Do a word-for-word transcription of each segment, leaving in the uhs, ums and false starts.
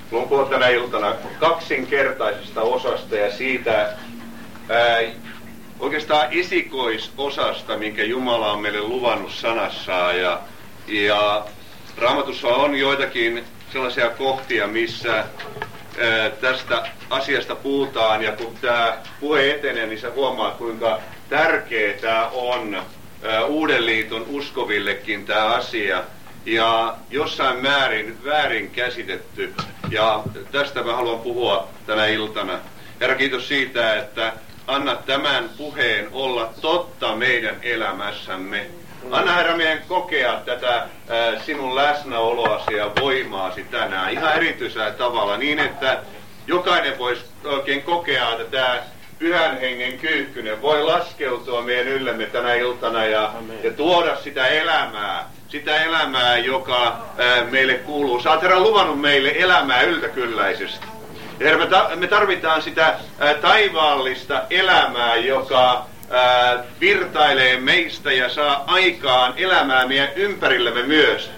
Haluan puhua tänä iltana kaksinkertaisesta osasta ja siitä ää, oikeastaan esikoisosasta, minkä Jumala on meille luvannut sanassaan. Ja, ja Raamatussa on joitakin sellaisia kohtia, missä ää, tästä asiasta puhutaan, ja kun tämä puhe etenee, niin sä huomaat, kuinka tärkeä tämä on ää, Uuden liiton uskovillekin tämä asia. Ja jossain määrin väärin käsitetty. Ja tästä mä haluan puhua tänä iltana. Herra, kiitos siitä, että anna tämän puheen olla totta meidän elämässämme. Anna, Herra, meidän kokea tätä ää, sinun läsnäoloasi ja voimaasi tänään ihan erityisellä tavalla, niin että jokainen voisi oikein kokea, että tämä Pyhän Hengen kyyhkynen voi laskeutua meidän yllemme tänä iltana ja, ja tuoda sitä elämää. Sitä elämää, joka ää, meille kuuluu. Sä oot, Herra, luvannut meille elämää yltäkylläisesti. Herra, me, ta- me tarvitaan sitä ää, taivaallista elämää, joka ää, virtailee meistä ja saa aikaan elämää meidän ympärillemme myös.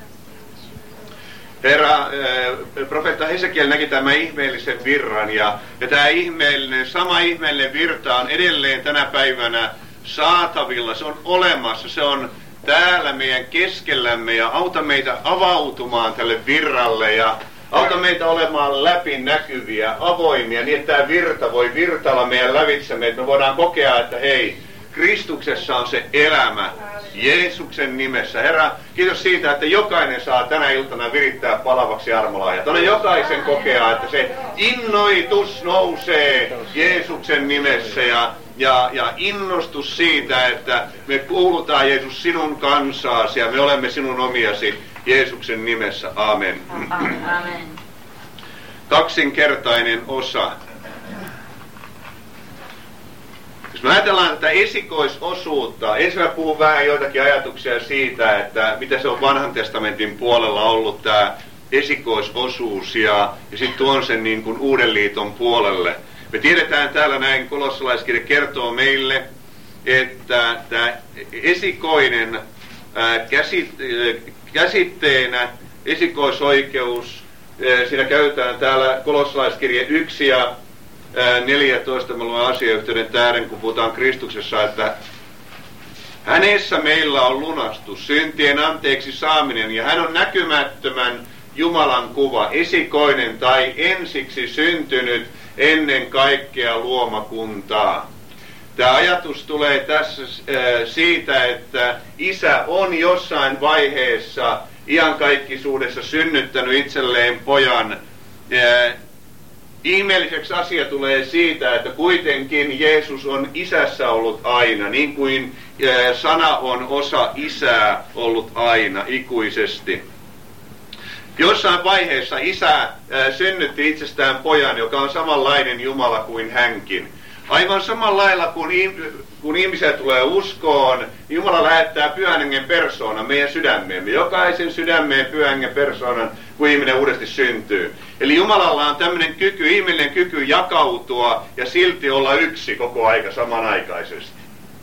Herra, ää, profeetta Hesekiel näki tämän ihmeellisen virran, ja, ja tämä ihmeellinen, sama ihmeellinen virta on edelleen tänä päivänä saatavilla. Se on olemassa, se on täällä meidän keskellämme, ja auta meitä avautumaan tälle virralle ja auta meitä olemaan läpinäkyviä, avoimia, niin että tämä virta voi virtailla meidän lävitsämme, että me voidaan kokea, että hei, Kristuksessa on se elämä, Jeesuksen nimessä. Herra, kiitos siitä, että jokainen saa tänä iltana virittää palavaksi armolahjat. Anna jokaisen kokea, että se innoitus nousee Jeesuksen nimessä ja Ja, ja innostus siitä, että me kuulutaan, Jeesus, sinun kansaasi ja me olemme sinun omiasi Jeesuksen nimessä. Aamen. Amen. Kaksinkertainen osa. Jos me ajatellaan tätä esikoisosuutta, ensin mä puhun vähän joitakin ajatuksia siitä, että mitä se on Vanhan testamentin puolella ollut tämä esikoisosuus ja, ja sitten tuon sen niin kuin Uuden liiton puolelle. Me tiedetään täällä näin, kolossalaiskirja kertoo meille, että tämä esikoinen ää, käsit, ää, käsitteenä, esikoisoikeus, ää, siinä käytetään täällä kolossalaiskirja yksi ja ää, neljätoista, mä luen asiayhteyden tähden, kun puhutaan Kristuksessa, että hänessä meillä on lunastus, syntien anteeksi saaminen, ja hän on näkymättömän Jumalan kuva, esikoinen tai ensiksi syntynyt ennen kaikkea luomakuntaa. Tämä ajatus tulee tässä äh, siitä, että isä on jossain vaiheessa iankaikkisuudessa synnyttänyt itselleen pojan. Äh, ihmeelliseksi asia tulee siitä, että kuitenkin Jeesus on isässä ollut aina, niin kuin äh, sana on osa isää ollut aina ikuisesti. Jossain vaiheessa isä ää, synnytti itsestään pojan, joka on samanlainen Jumala kuin hänkin. Aivan samalla lailla, kun, kun ihmisiä tulee uskoon, Jumala lähettää Pyhän Hengen persoonan meidän sydämeemme. Jokaisen sydämeen Pyhän Hengen persoonan, kun ihminen uudesti syntyy. Eli Jumalalla on tämmöinen kyky, ihminen kyky jakautua ja silti olla yksi koko aika samanaikaisesti.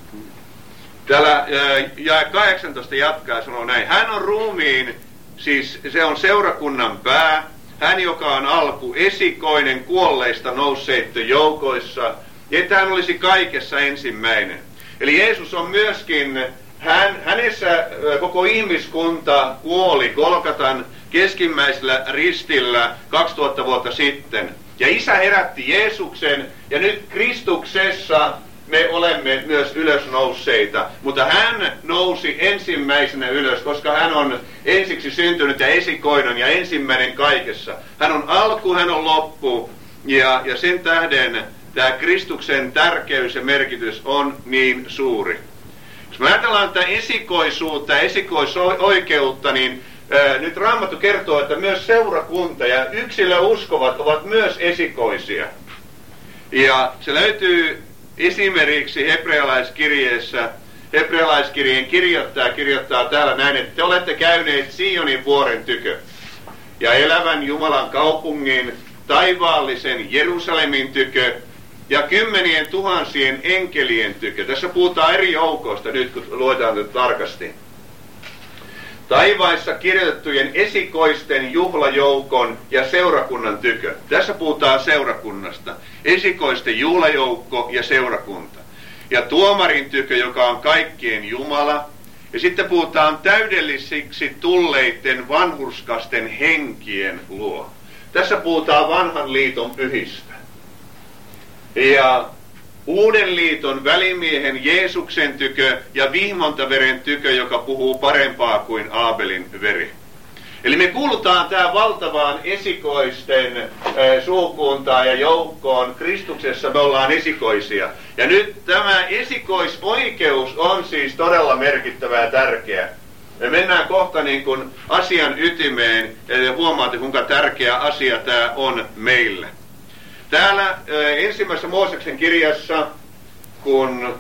Täällä jae kahdeksantoista jatkaa ja sanoo näin. Hän on ruumiin, siis se on seurakunnan pää, hän joka on alku, esikoinen kuolleista nousseitten joukoissa, että hän olisi kaikessa ensimmäinen. Eli Jeesus on myöskin, hän, hänessä koko ihmiskunta kuoli Golgatan keskimmäisellä ristillä kaksituhatta vuotta sitten. Ja isä herätti Jeesuksen, ja nyt Kristuksessa me olemme myös ylösnousseita, mutta hän nousi ensimmäisenä ylös, koska hän on ensiksi syntynyt ja esikoinen ja ensimmäinen kaikessa. Hän on alku, hän on loppu, ja, ja sen tähden tämä Kristuksen tärkeys ja merkitys on niin suuri. Jos me ajatellaan tätä esikoisuutta ja esikoisoikeutta, niin ää, nyt Raamattu kertoo, että myös seurakunta ja yksilöuskovat ovat myös esikoisia. Ja se löytyy esimerkiksi hebrealaiskirjeessä, hebrealaiskirjeen kirjoittaja kirjoittaa täällä näin, että te olette käyneet Sionin vuoren tykö ja elävän Jumalan kaupungin, taivaallisen Jerusalemin tykö ja kymmenien tuhansien enkelien tykö. Tässä puhutaan eri joukoista nyt, kun luetaan tätä tarkasti. taivaissa kirjoitettujen esikoisten juhlajoukon ja seurakunnan tykö. Tässä puhutaan seurakunnasta. Esikoisten juhlajoukko ja seurakunta. Ja tuomarin tykö, joka on kaikkien Jumala. Ja sitten puhutaan täydellisiksi tulleiden vanhurskasten henkien luo. Tässä puhutaan vanhan liiton pyhistä. Ja uuden liiton välimiehen Jeesuksen tykö ja vihmontaveren tykö, joka puhuu parempaa kuin Aabelin veri. Eli me kuulutaan tähän valtavaan esikoisten äh, suukuntaan ja joukkoon. Kristuksessa me ollaan esikoisia. Ja nyt tämä esikoisoikeus on siis todella merkittävä ja tärkeä. Me mennään kohta niin kuin asian ytimeen ja huomaatte, kuinka tärkeä asia tämä on meille. Täällä äh, ensimmäisessä Mooseksen kirjassa, kun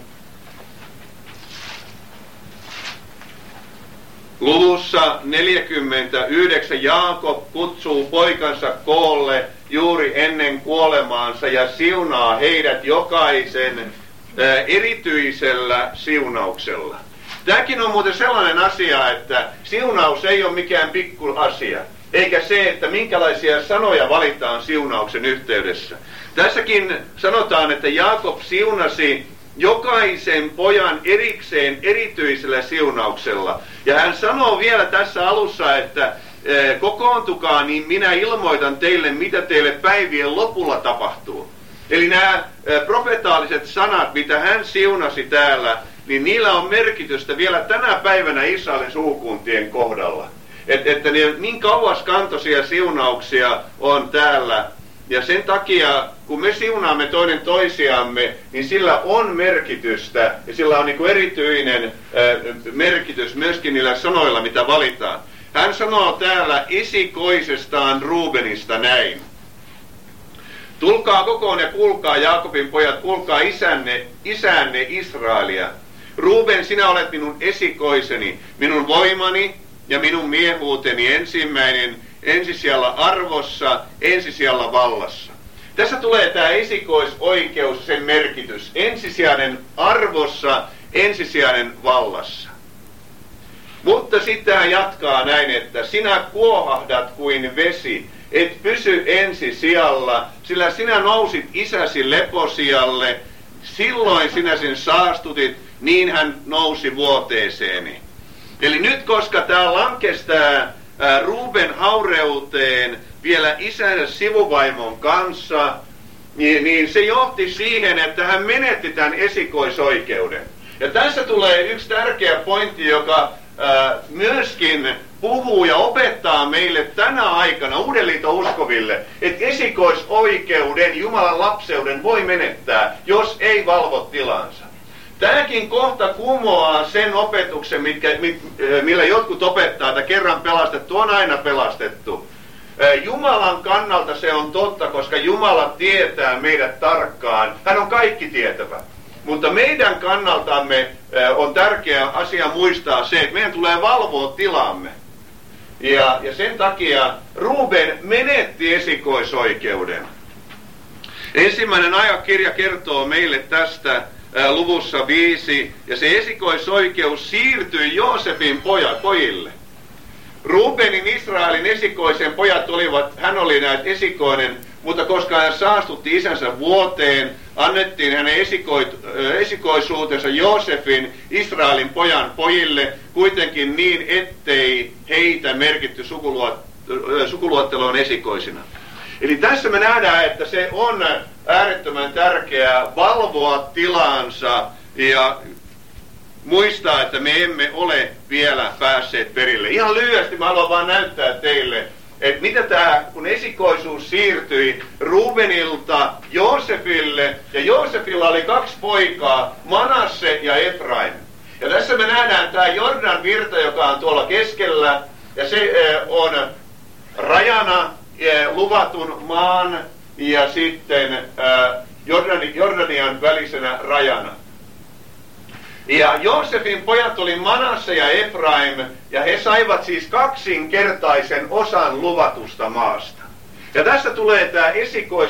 luvussa neljäkymmentäyhdeksän Jaakob kutsuu poikansa koolle juuri ennen kuolemaansa ja siunaa heidät jokaisen äh, erityisellä siunauksella. Tämäkin on muuten sellainen asia, että siunaus ei ole mikään pikku asia. Eikä se, että minkälaisia sanoja valitaan siunauksen yhteydessä. Tässäkin sanotaan, että Jaakob siunasi jokaisen pojan erikseen erityisellä siunauksella. Ja hän sanoo vielä tässä alussa, että e, kokoontukaa, niin minä ilmoitan teille, mitä teille päivien lopulla tapahtuu. Eli nämä e, profetaaliset sanat, mitä hän siunasi täällä, niin niillä on merkitystä vielä tänä päivänä Israelin sukukuntien kohdalla. Että, että ne niin kauaskantoisia siunauksia on täällä. Ja sen takia, kun me siunaamme toinen toisiamme, niin sillä on merkitystä. Ja sillä on niin kuin erityinen äh, merkitys myöskin niillä sanoilla, mitä valitaan. Hän sanoo täällä esikoisestaan Ruubenista näin. Tulkaa kokoon ja kuulkaa, Jaakobin pojat, kuulkaa isänne, isänne Israelia. Ruuben, sinä olet minun esikoiseni, minun voimani ja minun miehuuteni ensimmäinen, ensisijalla arvossa, ensisijalla vallassa. Tässä tulee tämä esikoisoikeus, sen merkitys. Ensisijainen arvossa, ensisijainen vallassa. Mutta sitten hän jatkaa näin, että sinä kuohahdat kuin vesi, et pysy ensisijalla, sillä sinä nousit isäsi leposijalle, silloin sinä sen saastutit, niin hän nousi vuoteeseeni. Eli nyt, koska tämä lankestää Ruuben haureuteen vielä isänsä sivuvaimon kanssa, niin, niin se johti siihen, että hän menetti tämän esikoisoikeuden. Ja tässä tulee yksi tärkeä pointti, joka ää, myöskin puhuu ja opettaa meille tänä aikana Uuden liiton uskoville, että esikoisoikeuden, Jumalan lapseuden voi menettää, jos ei valvo tilansa. Tämäkin kohta kumoaa sen opetuksen, mitkä, mit, millä jotkut opettaa, että kerran pelastettu on aina pelastettu. Jumalan kannalta se on totta, koska Jumala tietää meidät tarkkaan. Hän on kaikki tietävä. Mutta meidän kannaltamme on tärkeä asia muistaa se, että meidän tulee valvoa tilaamme. Ja, ja sen takia Ruben menetti esikoisoikeuden. Ensimmäinen ajakirja kertoo meille tästä luvussa viisi, ja se esikoisoikeus siirtyi Joosefin pojat, pojille. Rubenin Israelin esikoisen pojat olivat, hän oli näet esikoinen, mutta koska hän saastutti isänsä vuoteen, annettiin hänen esikoit, esikoisuutensa Joosefin Israelin pojan pojille, kuitenkin niin, ettei heitä merkitty sukuluot, sukuluotteloon esikoisina. Eli tässä me nähdään, että se on äärettömän tärkeää valvoa tilansa ja muistaa, että me emme ole vielä päässeet perille. Ihan lyhyesti mä haluan vaan näyttää teille, että mitä tämä, kun esikoisuus siirtyi Rubenilta Joosefille, ja Joosefilla oli kaksi poikaa, Manasse ja Efraim. Ja tässä me nähdään tämä Jordan virta, joka on tuolla keskellä, ja se on rajana luvatun maan ja sitten Jordani, Jordanian välisenä rajana. Ja Joosefin pojat oli Manasse ja Efraim, ja he saivat siis kaksinkertaisen osan luvatusta maasta. Ja tässä tulee tämä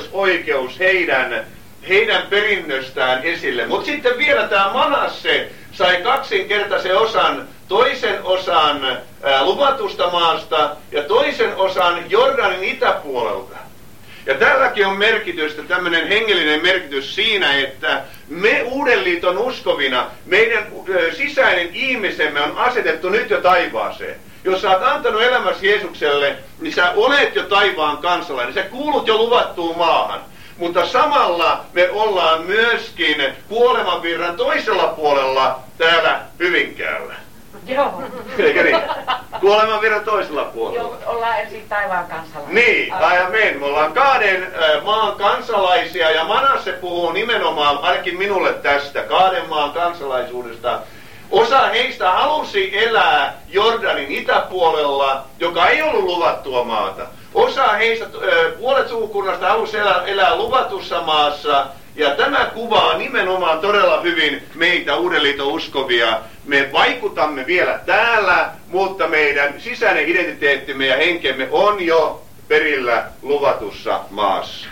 esikoisoikeus heidän, heidän perinnöstään esille. Mutta sitten vielä tämä Manasse sai kaksinkertaisen osan, toisen osan ää, luvatusta maasta ja toisen osan Jordanin itäpuolelta. Ja tälläkin on merkitystä, tämmöinen hengellinen merkitys siinä, että me Uuden liiton uskovina, meidän ö, sisäinen ihmisemme on asetettu nyt jo taivaaseen. Jos sä oot antanut elämäsi Jeesukselle, niin sä olet jo taivaan kansalainen, sä kuulut jo luvattuun maahan. Mutta samalla me ollaan myöskin kuolemanvirran toisella puolella täällä Hyvinkäällä. Joo. Eikä niin? Kuolemanvirran toisella puolella. Joo, ollaan ensin taivaan kansalaisia. Niin, amen. Me ollaan kahden äh, maan kansalaisia ja Manasse puhuu nimenomaan, ainakin minulle tästä, kahden maan kansalaisuudesta. Osa heistä halusi elää Jordanin itäpuolella, joka ei ollut luvattua maata. Osa heistä, äh, puolet sukukunnasta halusi elää, elää luvatussa maassa. Ja tämä kuvaa nimenomaan todella hyvin meitä Uuden liiton uskovia. Me vaikutamme vielä täällä, mutta meidän sisäinen identiteettimme ja henkemme on jo perillä luvatussa maassa.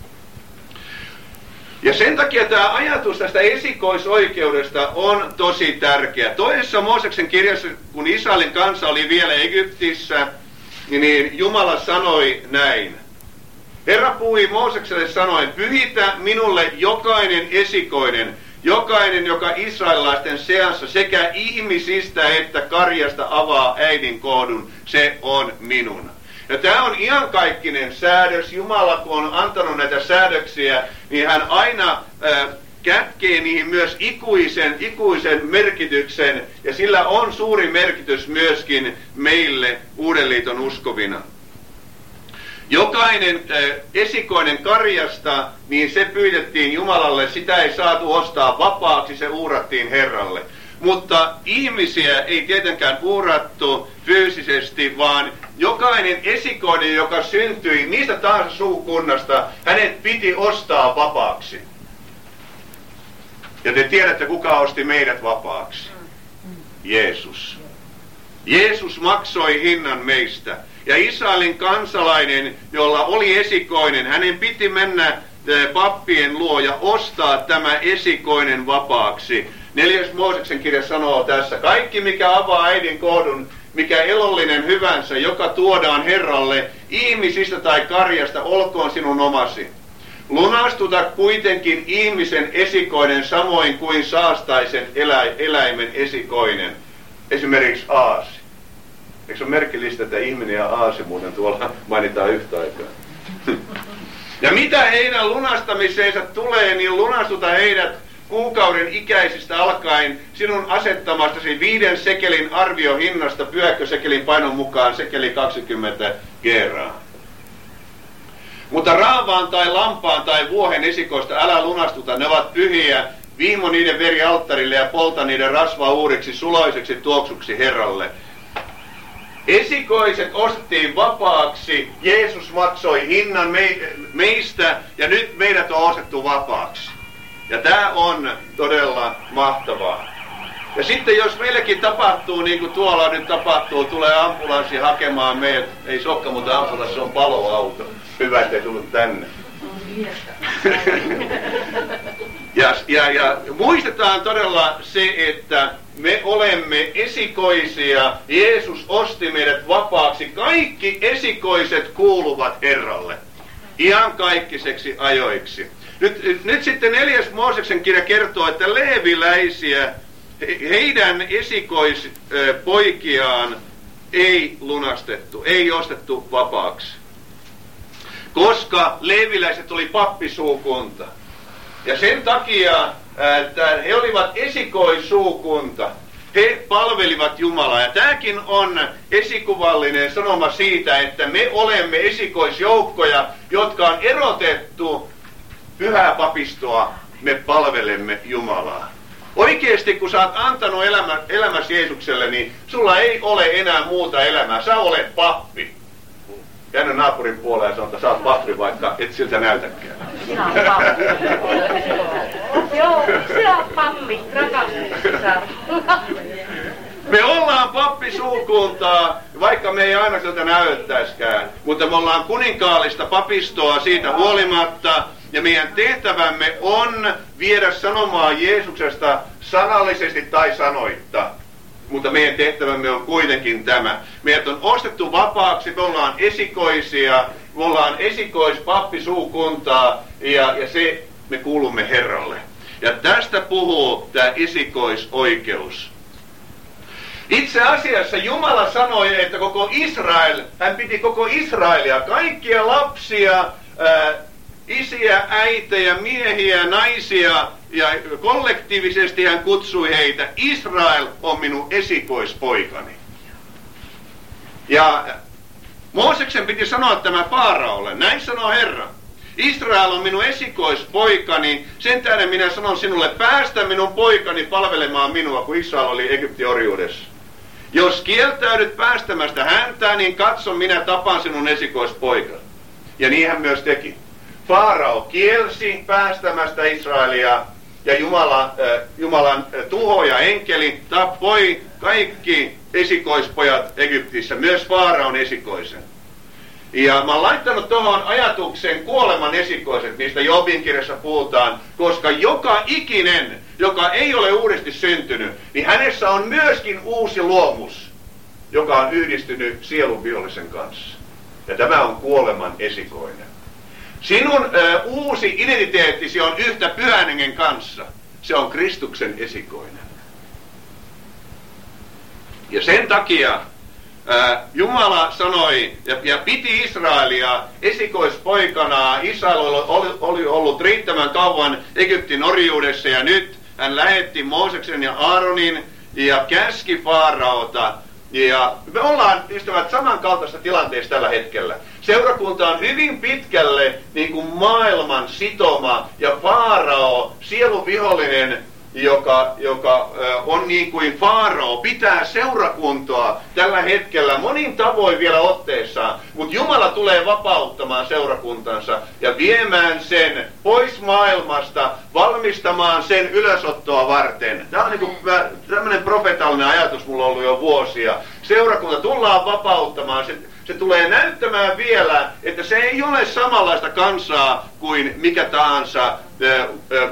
Ja sen takia tämä ajatus tästä esikoisoikeudesta on tosi tärkeä. Toisessa Mooseksen kirjassa, kun Israelin kansa oli vielä Egyptissä, niin Jumala sanoi näin. Herra puhui Moosekselle sanoen, pyhitä minulle jokainen esikoinen, jokainen, joka israelilaisten seassa sekä ihmisistä että karjasta avaa äidin kohdun, se on minun. Ja tämä on iankaikkinen säädös. Jumala, kun on antanut näitä säädöksiä, niin hän aina äh, kätkee niihin myös ikuisen, ikuisen merkityksen, ja sillä on suuri merkitys myöskin meille Uuden liiton uskovina. Jokainen äh, esikoinen karjasta, niin se pyydettiin Jumalalle, sitä ei saatu ostaa vapaaksi, se uurattiin Herralle. Mutta ihmisiä ei tietenkään uurattu fyysisesti, vaan jokainen esikoinen, joka syntyi mistä tahansa sukukunnasta, hänet piti ostaa vapaaksi. Ja te tiedätte, kuka osti meidät vapaaksi. Jeesus. Jeesus maksoi hinnan meistä. Ja Israelin kansalainen, jolla oli esikoinen, hänen piti mennä pappien luo ja ostaa tämä esikoinen vapaaksi. Neljäs Mooseksen kirja sanoo tässä, kaikki mikä avaa äidin kohdun, mikä elollinen hyvänsä, joka tuodaan Herralle, ihmisistä tai karjasta, olkoon sinun omasi. Lunastuta kuitenkin ihmisen esikoinen samoin kuin saastaisen elä, eläimen esikoinen. Esimerkiksi aasi. Eikö se ole merkillistä, että ihminen ja aasi muuten tuolla mainitaan yhtä aikaa? Ja mitä heidän lunastamiseensa tulee, niin lunastuta heidät kuukauden ikäisistä alkaen sinun asettamastasi viiden sekelin arviohinnasta pyhäkkösekelin painon mukaan sekeli kaksikymmentä gerraa. Mutta raavaan tai lampaan tai vuohen esikoista älä lunastuta, ne ovat pyhiä, vihmo niiden veri alttarille ja polta niiden rasvaa uuriksi suloiseksi tuoksuksi Herralle. Esikoiset ostettiin vapaaksi, Jeesus maksoi hinnan me, meistä ja nyt meidät on ostettu vapaaksi. Ja tämä on todella mahtavaa. Ja sitten jos meillekin tapahtuu, niin kuin tuolla nyt tapahtuu, tulee ambulanssi hakemaan meidät, ei sokka, mutta ambulanssi on paloauto. Hyvä, ettei tullut tänne. ja, ja, ja muistetaan todella se, että me olemme esikoisia. Jeesus osti meidät vapaaksi. Kaikki esikoiset kuuluvat Herralle. Iankaikkisiksi ajoiksi. Nyt, nyt sitten neljäs Mooseksen kirja kertoo, että leeviläisiä, heidän esikoispoikiaan ei lunastettu, ei ostettu vapaaksi. Koska leeviläiset oli pappisuukunta. Ja sen takia, että he olivat esikoissuukunta. He palvelivat Jumalaa. Ja tämäkin on esikuvallinen sanoma siitä, että me olemme esikoisjoukkoja, jotka on erotettu pyhää papistoa, me palvelemme Jumalaa. Oikeasti, kun sä oot antanut elämä, elämäsi Jeesukselle, niin sulla ei ole enää muuta elämää. Sä olet pappi. Käännä naapurin puoleen ja sano, että sä oot pappi, vaikka et siltä näytäkään. Sinä oot pappi. Joo, sinä oot pappi. Rakastus. Me ollaan pappisuukuntaa, vaikka me ei aina siltä näyttäiskään, mutta me ollaan kuninkaallista papistoa siitä huolimatta. Ja meidän tehtävämme on viedä sanomaa Jeesuksesta sanallisesti tai sanoitta. Mutta meidän tehtävämme on kuitenkin tämä. Meidät on ostettu vapaaksi, me ollaan esikoisia, me ollaan esikoispappisuukuntaa ja, ja se me kuulumme Herralle. Ja tästä puhuu tämä esikoisoikeus. Itse asiassa Jumala sanoi, että koko Israel, hän piti koko Israelia, kaikkia lapsia, ää, isiä, äitejä, miehiä, naisia ja kollektiivisesti hän kutsui heitä, Israel on minun esikoispoikani. Ja Mooseksen piti sanoa tämä Faaraolle, näin sanoo Herra. Israel on minun esikoispoikani, sen tähden minä sanon sinulle, päästä minun poikani palvelemaan minua, kun Israel oli Egyptin orjuudessa. Jos kieltäydyt päästämästä häntä, niin katso, minä tapan sinun esikoispoikan. Ja niin hän myös teki. Faarao kielsi päästämästä Israelia, ja Jumala, äh, Jumalan äh, tuhoja enkeli tappoi kaikki esikoispojat Egyptissä, myös Faaraon esikoisen. Ja mä oon laittanut tuohon ajatuksen kuoleman esikoiset, mistä Jobin kirjassa puhutaan, koska joka ikinen, joka ei ole uudesti syntynyt, niin hänessä on myöskin uusi luomus, joka on yhdistynyt sielun vihollisen kanssa. Ja tämä on kuoleman esikoinen. Sinun ö, uusi identiteettisi on yhtä Pyhän Hengen kanssa. Se on Kristuksen esikoinen. Ja sen takia ää, Jumala sanoi ja, ja piti Israelia esikoispoikanaa. Israel oli, oli ollut riittävän kauan Egyptin orjuudessa ja nyt hän lähetti Mooseksen ja Aaronin ja käski Faaraota. Ja me ollaan, ystävät, samankaltaisessa tilanteessa tällä hetkellä. Seurakunta on hyvin pitkälle niin kuin maailman sitoma ja Faarao, sielun vihollinen, joka, joka äh, on niin kuin Faarao, pitää seurakuntaa tällä hetkellä monin tavoin vielä otteessaan. Mutta Jumala tulee vapauttamaan seurakuntansa ja viemään sen pois maailmasta, valmistamaan sen ylösottoa varten. Tämä on niin kuin tämmöinen profetaalinen ajatus mulla on ollut jo vuosia. Seurakunta tullaan vapauttamaan. Se, se tulee näyttämään vielä, että se ei ole samanlaista kansaa kuin mikä tahansa, äh, äh,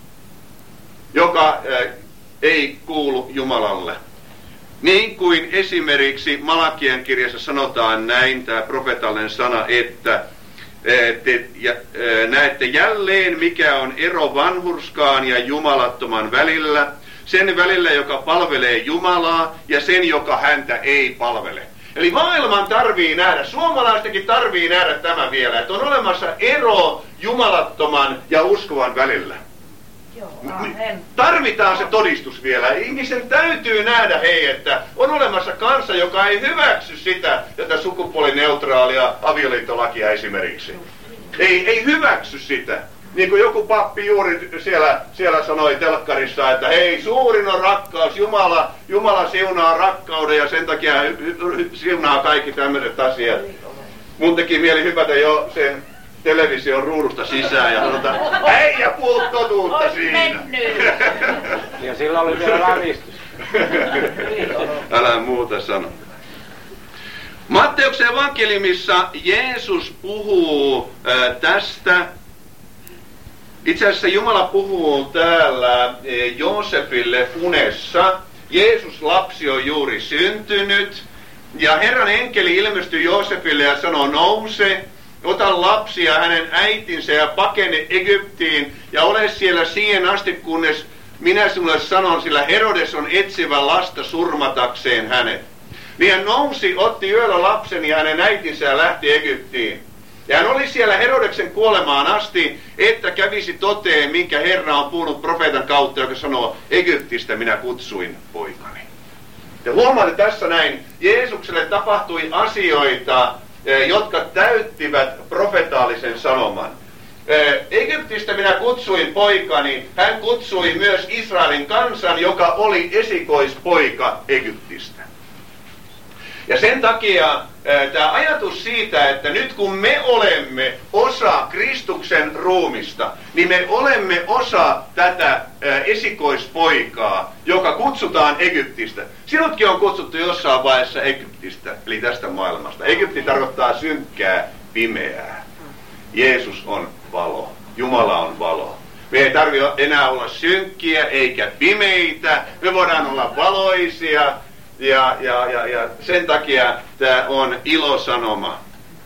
joka äh, ei kuulu Jumalalle. Niin kuin esimerkiksi Malakian kirjassa sanotaan näin, tämä profetaalinen sana, että te ja, ää, näette jälleen, mikä on ero vanhurskaan ja jumalattoman välillä, sen välillä, joka palvelee Jumalaa, ja sen, joka häntä ei palvele. Eli maailman tarvii nähdä, suomalaistenkin tarvii nähdä tämä vielä, että on olemassa ero jumalattoman ja uskovan välillä. Tarvitaan se todistus vielä. Ihmisen täytyy nähdä, hei, että on olemassa kansa, joka ei hyväksy sitä, tätä sukupuolineutraalia avioliittolakia esimerkiksi. Ei, ei hyväksy sitä. Niin kuin joku pappi juuri siellä, siellä sanoi telkkarissa, että hei, suurin on rakkaus. Jumala, Jumala siunaa rakkauden ja sen takia siunaa kaikki tämmöiset asiat. Mun teki mieli hypätä jo sen television ruudusta sisään ja sanotaan, ei ja puhu totuutta siinä. Ja sillä oli vielä lävistys. Älä muuta sano. Matteuksen evankeliumissa Jeesus puhuu äh, tästä. Itse asiassa Jumala puhuu täällä äh, Joosefille unessa. Jeesus lapsi on juuri syntynyt. Ja Herran enkeli ilmestyi Joosefille ja sanoi, nouse. Ota lapsi ja hänen äitinsä ja pakene Egyptiin ja ole siellä siihen asti, kunnes minä sinulle sanon, sillä Herodes on etsivä lasta surmatakseen hänet. Niin hän nousi, otti yöllä lapsen ja hänen äitinsä ja lähti Egyptiin. Ja hän oli siellä Herodeksen kuolemaan asti, että kävisi toteen, minkä Herra on puhunut profeetan kautta, joka sanoo, Egyptistä minä kutsuin poikani. Ja huomaatte tässä näin, Jeesukselle tapahtui asioita, jotka täyttivät profetaalisen sanoman. Egyptistä minä kutsuin poikani, hän kutsui myös Israelin kansan, joka oli esikoispoika Egyptistä. Ja sen takia tämä ajatus siitä, että nyt kun me olemme osa Kristuksen ruumista, niin me olemme osa tätä esikoispoikaa, joka kutsutaan Egyptistä. Sinutkin on kutsuttu jossain vaiheessa Egyptistä, eli tästä maailmasta. Egypti tarkoittaa synkkää, pimeää. Jeesus on valo. Jumala on valo. Me ei tarvitse enää olla synkkiä eikä pimeitä. Me voidaan olla valoisia. Ja, ja, ja, ja sen takia tämä on ilosanoma.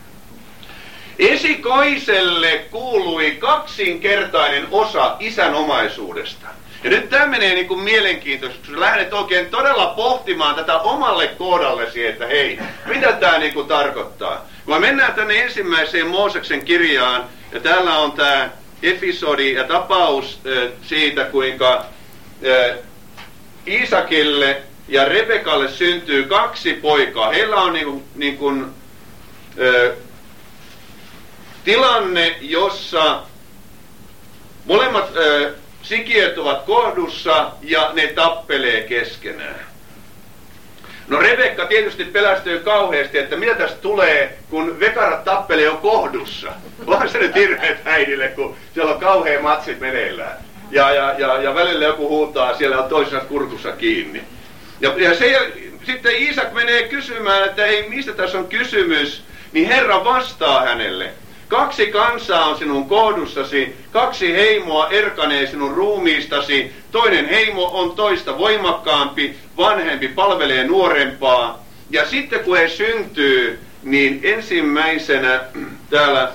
Esikoiselle kuului kaksinkertainen osa isän omaisuudesta. Ja nyt tämä menee niin kuin mielenkiintoisesti, kun lähdet oikein todella pohtimaan tätä omalle kohdallesi, että hei, mitä tämä niin kuin tarkoittaa. Kun me mennään tänne ensimmäiseen Mooseksen kirjaan, ja täällä on tämä episodi ja tapaus äh, siitä, kuinka äh, Iisakille ja Rebekalle syntyy kaksi poikaa. Heillä on niin kuin, niin kuin, äh, tilanne, jossa molemmat äh, sikiöt ovat kohdussa ja ne tappelee keskenään. No Rebekka tietysti pelästyy kauheasti, että mitä tästä tulee, kun vekarat tappelee jo kohdussa. Onhan se nyt hirveet äidille, kun siellä on kauhean matsit meneillään. Ja, ja, ja, ja välillä joku huutaa, siellä on toisensa kurkussa kiinni. Ja, ja se, sitten Iisak menee kysymään, että ei, mistä tässä on kysymys, niin Herra vastaa hänelle. Kaksi kansaa on sinun kohdussasi, kaksi heimoa erkanee sinun ruumiistasi, toinen heimo on toista voimakkaampi, vanhempi palvelee nuorempaa. Ja sitten kun he syntyy, niin ensimmäisenä täällä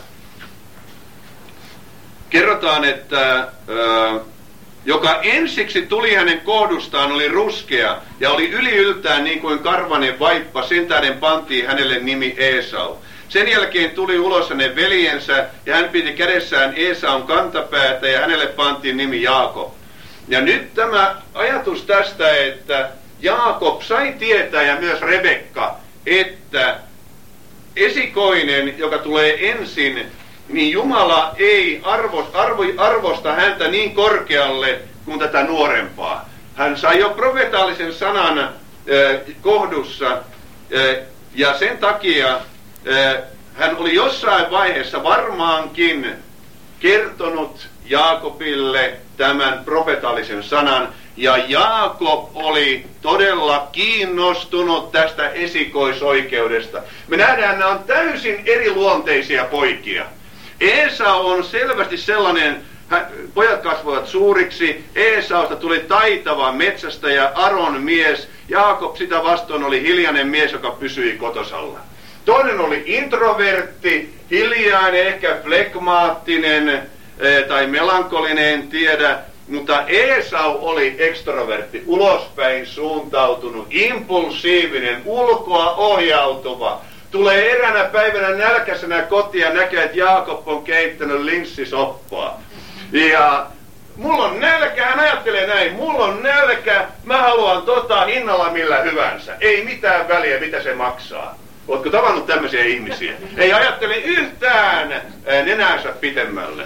kerrotaan, että ää, joka ensiksi tuli hänen kohdustaan oli ruskea ja oli yliyltään niin kuin karvanen vaippa, sen tähden pantiin hänelle nimi Eesau. Sen jälkeen tuli ulos hänen veljensä ja hän piti kädessään Eesaun kantapäätä ja hänelle pantiin nimi Jaakob. Ja nyt tämä ajatus tästä, että Jaakob sai tietää ja myös Rebekka, että esikoinen, joka tulee ensin, niin Jumala ei arvo, arvo, arvosta häntä niin korkealle kuin tätä nuorempaa. Hän sai jo profetaalisen sanan äh, kohdussa äh, ja sen takia hän oli jossain vaiheessa varmaankin kertonut Jaakobille tämän profetaalisen sanan, ja Jaakob oli todella kiinnostunut tästä esikoisoikeudesta. Me nähdään, että nämä on täysin eriluonteisia poikia. Eesau on selvästi sellainen, pojat kasvoivat suuriksi, Eesausta tuli taitava metsästäjä, Aron mies, Jaakob sitä vastoin oli hiljainen mies, joka pysyi kotosalla. Toinen oli introvertti, hiljainen, ehkä flegmaattinen e, tai melankolinen, en tiedä, mutta Eesau oli ekstrovertti, ulospäin suuntautunut, impulsiivinen, ulkoa ohjautuva. Tulee eräänä päivänä nälkäisenä kotiin ja näkee, että Jaakob on keittänyt linssisoppaa. Ja mulla on nälkä, hän ajattelee näin, mulla on nälkä, mä haluan tota hinnalla millä hyvänsä. Ei mitään väliä, mitä se maksaa. Ootko tavannut tämmöisiä ihmisiä? Ei ajattele yhtään nenänsä pitemmälle.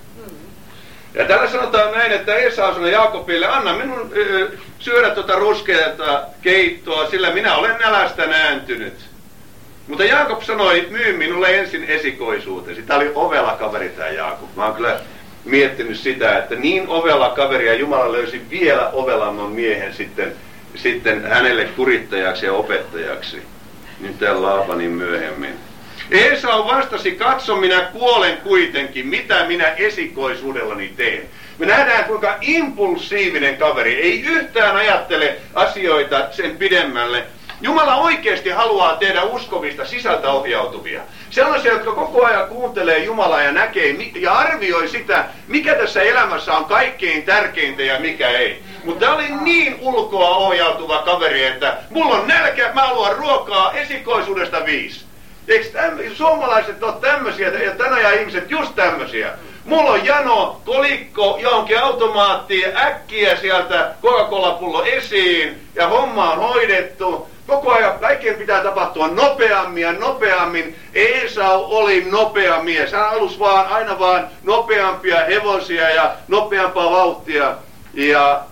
Ja täällä sanotaan näin, että Esau sanoi Jaakobille, anna minun ö, syödä tuota ruskeata keittoa, sillä minä olen nälästä nääntynyt. Mutta Jaakob sanoi, myy minulle ensin esikoisuutesi. Tämä oli ovela kaveri tämä Jaakob. Mä oon kyllä miettinyt sitä, että niin ovela kaveri ja Jumala löysi vielä ovelamman miehen sitten, sitten hänelle kurittajaksi ja opettajaksi. Nyt täällä Laabanin myöhemmin. Esau vastasi, katso minä kuolen kuitenkin, mitä minä esikoisuudellani teen. Me nähdään kuinka impulsiivinen kaveri, ei yhtään ajattele asioita sen pidemmälle. Jumala oikeasti haluaa tehdä uskovista sisältä ohjautuvia. Sellaisia, jotka koko ajan kuuntelee Jumalaa ja näkee ja arvioi sitä, mikä tässä elämässä on kaikkein tärkeintä ja mikä ei. Mutta tämä oli niin ulkoa ohjautuva kaveri, että mulla on nälkä, mä haluan ruokaa, esikoisuudesta viisi. Eikö täm, suomalaiset ole tämmöisiä ja tänä ajan ihmiset just tämmöisiä? Mulla on jano, kolikko, johonkin automaattiin, äkkiä sieltä Coca-Cola-pullo esiin ja homma on hoidettu. Koko ajan kaikkien pitää tapahtua nopeammin ja nopeammin. Esau oli nopea mies. Hän halusi vaan, aina vaan nopeampia hevosia ja nopeampaa vauhtia. Ja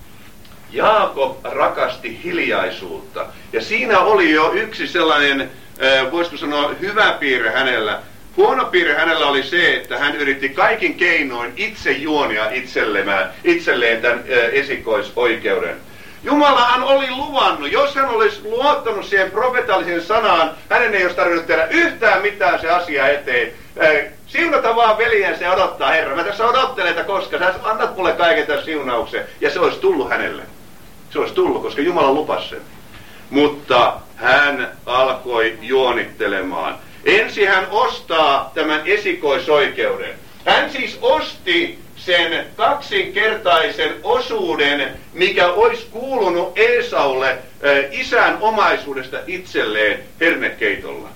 Jaakob rakasti hiljaisuutta. Ja siinä oli jo yksi sellainen, voisiko sanoa, hyvä piirre hänellä. Huono piirre hänellä oli se, että hän yritti kaikin keinoin itse juonia itselleen, itselleen tämän esikoisoikeuden. Jumalahan oli luvannut, jos hän olisi luottanut siihen profetaalisen sanaan, hänen ei olisi tarvinnut tehdä yhtään mitään se asia eteen. Siunata vaan veljensä ja odottaa, Herra, mä tässä odottelen, että koska sä annat mulle kaiken tämän siunauksen. Ja se olisi tullut hänelle. Se olisi tullut, koska Jumala lupasi sen. Mutta hän alkoi juonittelemaan. Ensin hän ostaa tämän esikoisoikeuden. Hän siis osti sen kaksinkertaisen osuuden, mikä olisi kuulunut Eesaulle äh, isän omaisuudesta itselleen hernekeitolla.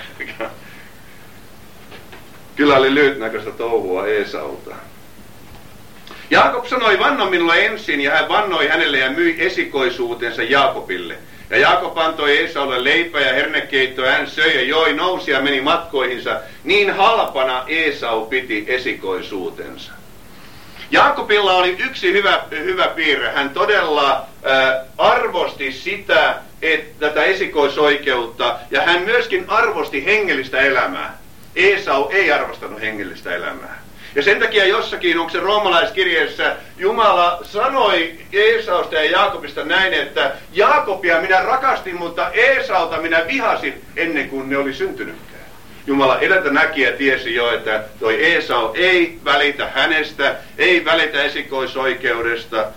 Kyllä oli lyhytnäköistä touhua Eesaulta. Jaakob sanoi, vanno minulle ensin, ja hän vannoi hänelle ja myi esikoisuutensa Jaakobille. Ja Jaakob antoi Eesaulle leipää ja hernekeittoa, hän söi ja joi, nousi ja meni matkoihinsa. Niin halpana Eesau piti esikoisuutensa. Jaakobilla oli yksi hyvä, hyvä piirre. Hän todella äh, arvosti sitä, että tätä esikoisoikeutta, ja hän myöskin arvosti hengellistä elämää. Eesau ei arvostanut hengellistä elämää. Ja sen takia jossakin, onko se roomalaiskirjeessä, Jumala sanoi Eesausta ja Jaakobista näin, että Jaakobia minä rakastin, mutta Eesauta minä vihasin ennen kuin ne oli syntynytkään. Jumala edeltä näki ja tiesi jo, että toi Eesau ei välitä hänestä, ei välitä esikoisoikeudesta.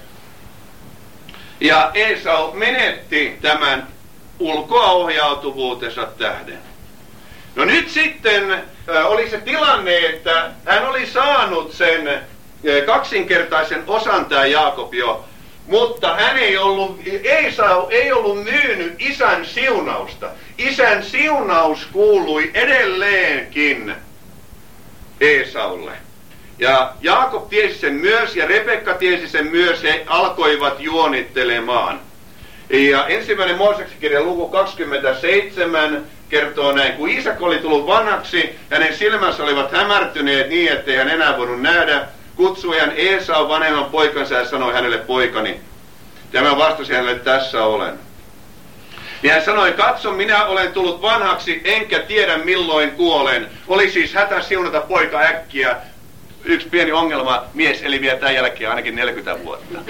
Ja Eesau menetti tämän ulkoaohjautuvuutensa tähden. No nyt sitten äh, oli se tilanne, että hän oli saanut sen äh, kaksinkertaisen osan tämä Jaakob jo, mutta hän ei ollut, Eesau ei ollut myynyt isän siunausta. Isän siunaus kuului edelleenkin Eesaulle. Ja Jaakob tiesi sen myös ja Rebekka tiesi sen myös, he alkoivat juonittelemaan. Ja ensimmäinen Mooseksen kirjan luku kaksikymmentäseitsemän kertoo näin, kun Iisak oli tullut vanhaksi, hänen silmänsä olivat hämärtyneet niin, ettei hän enää voinut nähdä, kutsui hän Eesau vanhemman poikansa ja sanoi hänelle, poikani. Tämä vastasi hänelle, tässä olen. Ja hän sanoi, katso, minä olen tullut vanhaksi, enkä tiedä milloin kuolen. Oli siis hätä siunata poika äkkiä. Yksi pieni ongelma, mies eli vielä tämän jälkeen ainakin neljäkymmentä vuotta.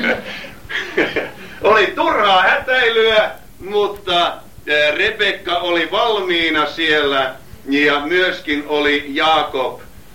Oli turhaa hätäilyä, mutta Rebekka oli valmiina siellä ja myöskin oli Jaakob.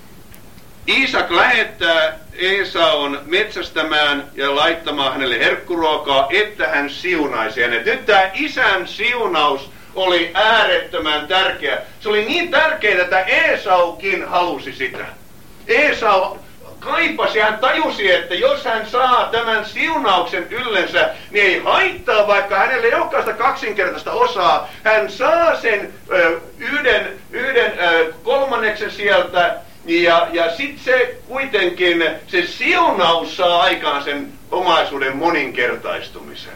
Iisak lähettää Eesaun metsästämään ja laittamaan hänelle herkkuruokaa, että hän siunaisi hänet. Nyt tämä isän siunaus oli äärettömän tärkeä. Se oli niin tärkeää, että Eesaukin halusi sitä. Eesau kaipasi, hän tajusi, että jos hän saa tämän siunauksen yllensä, niin ei haittaa, vaikka hänelle ei olekaan sitä kaksinkertaista osaa. Hän saa sen ö, yhden, yhden ö, kolmanneksen sieltä, ja, ja sitten se kuitenkin, se siunaus saa aikaan sen omaisuuden moninkertaistumisen.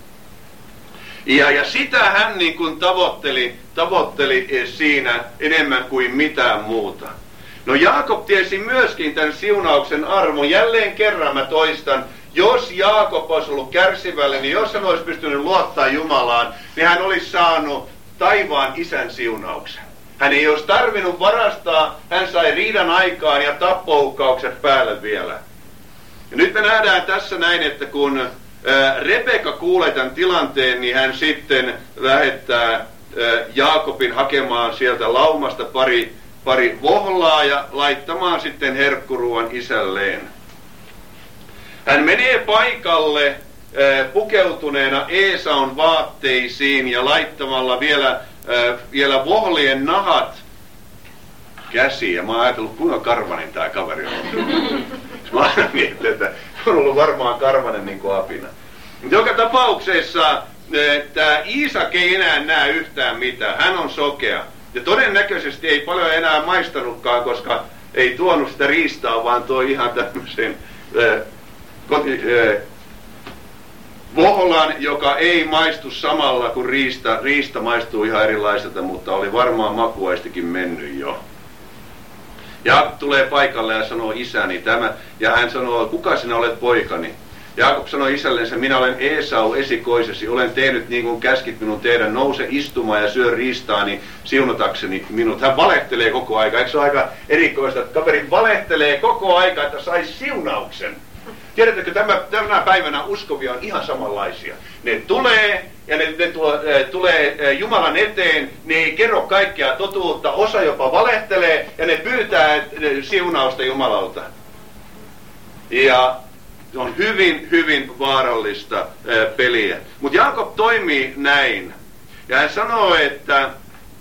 Ja, ja sitä hän niin kuin tavoitteli, tavoitteli siinä enemmän kuin mitään muuta. No Jaakob tiesi myöskin tämän siunauksen arvon. Jälleen kerran mä toistan, jos Jaakob olisi ollut kärsivällinen, niin jos hän olisi pystynyt luottaa Jumalaan, niin hän olisi saanut taivaan isän siunauksen. Hän ei olisi tarvinnut varastaa, hän sai riidan aikaan ja tappouhkaukset päälle vielä. Ja nyt me nähdään tässä näin, että kun ää, Rebekka kuulee tämän tilanteen, niin hän sitten lähettää ää, Jaakobin hakemaan sieltä laumasta pari pari vohlaa ja laittamaan sitten herkkuruoan isälleen. Hän menee paikalle äh, pukeutuneena Eesaun vaatteisiin ja laittamalla vielä, äh, vielä vohlien nahat käsiin. Ja mä oon ajatellut, kuinka karvanen tää kaveri on. Mä aina mietin, että on ollut varmaan karvanen niin kuin apina. Joka tapauksessa äh, tää Iisak ei enää näe yhtään mitään. Hän on sokea. Ja todennäköisesti ei paljon enää maistanutkaan, koska ei tuonut sitä riistaa, vaan toi ihan tämmöisen äh, koti, äh, vohlan, joka ei maistu samalla kuin riista. Riista maistuu ihan erilaiselta, mutta oli varmaan makuaistikin mennyt jo. Ja tulee paikalle ja sanoo, isäni tämä, ja hän sanoo, kuka sinä olet, poikani? Jaakob sanoi isällensä, minä olen Eesau esikoisesi, olen tehnyt niin kuin käskit minun tehdä, nouse istumaan ja syö riistaani siunatakseni minut. Hän valehtelee koko aika, eikö se ole aika erikoista, että kaveri valehtelee koko aika, että saisi siunauksen. Tiedättekö, tämä, tänä päivänä uskovia on ihan samanlaisia. Ne tulee ja ne, ne tuo, äh, tulee äh, Jumalan eteen, ne ei kerro kaikkea totuutta, osa jopa valehtelee ja ne pyytää äh, siunausta Jumalalta. Ja se on hyvin, hyvin vaarallista äh, peliä. Mutta Jaakob toimii näin. Ja hän sanoo, että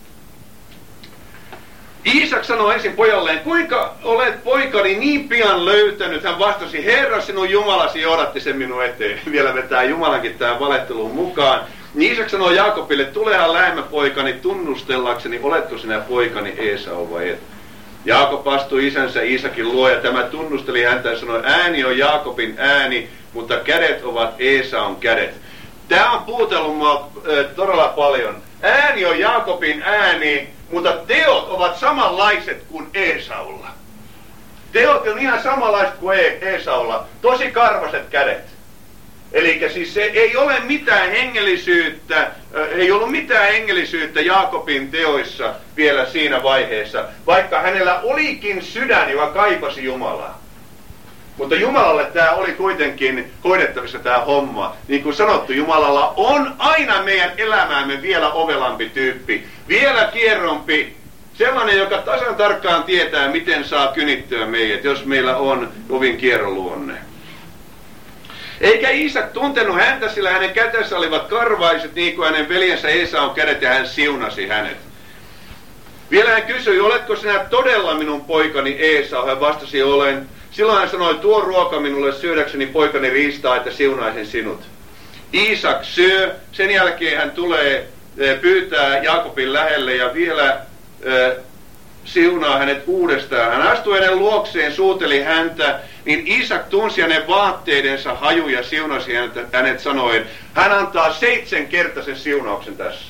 Iisak sanoi ensin pojalleen, kuinka olet poikani niin pian löytänyt? Hän vastasi, Herra sinun Jumalasi johdatti sen minun eteen. Vielä vetää Jumalankin tähän valetteluun mukaan. Iisak sanoi Jaakobille, tulehan lähemmä poikani tunnustellakseni, oletko sinä poikani Esau vai et? Jaakob astui isänsä Iisakin luo ja tämä tunnusteli häntä ja sanoi, ääni on Jaakobin ääni, mutta kädet ovat Esaun kädet. Tämä on puutellut mua äh, todella paljon. Ääni on Jaakobin ääni, mutta teot ovat samanlaiset kuin Esaulla. Teot on ihan samanlaiset kuin Esaulla. Tosi karvaset kädet. Eli siis se ei ole mitään hengellisyyttä, ei ollut mitään hengellisyyttä Jaakobin teoissa vielä siinä vaiheessa, vaikka hänellä olikin sydän, joka kaipasi Jumalaa. Mutta Jumalalle tämä oli kuitenkin hoidettavissa tämä homma. Niin kuin sanottu, Jumalalla on aina meidän elämäämme vielä ovelampi tyyppi, vielä kierrompi, sellainen, joka tasan tarkkaan tietää, miten saa kynittyä meidät, jos meillä on kovin kierroluonne. Eikä Iisak tuntenut häntä, sillä hänen kätensä olivat karvaiset, niin kuin hänen veljensä Esaun kädet, ja hän siunasi hänet. Vielä hän kysyi, oletko sinä todella minun poikani Esau? Hän vastasi, olen. Silloin hän sanoi, tuo ruoka minulle syödäkseni poikani riistaa, että siunaisin sinut. Iisak syö, sen jälkeen hän tulee pyytää Jaakobin lähelle ja vielä äh, siunaa hänet uudestaan. Hän astui hänen luokseen, suuteli häntä, niin Iisak tunsi hänen vaatteidensa haju ja siunasi hänet, hänet sanoen, hän antaa seitsemänkertaisen siunauksen tässä.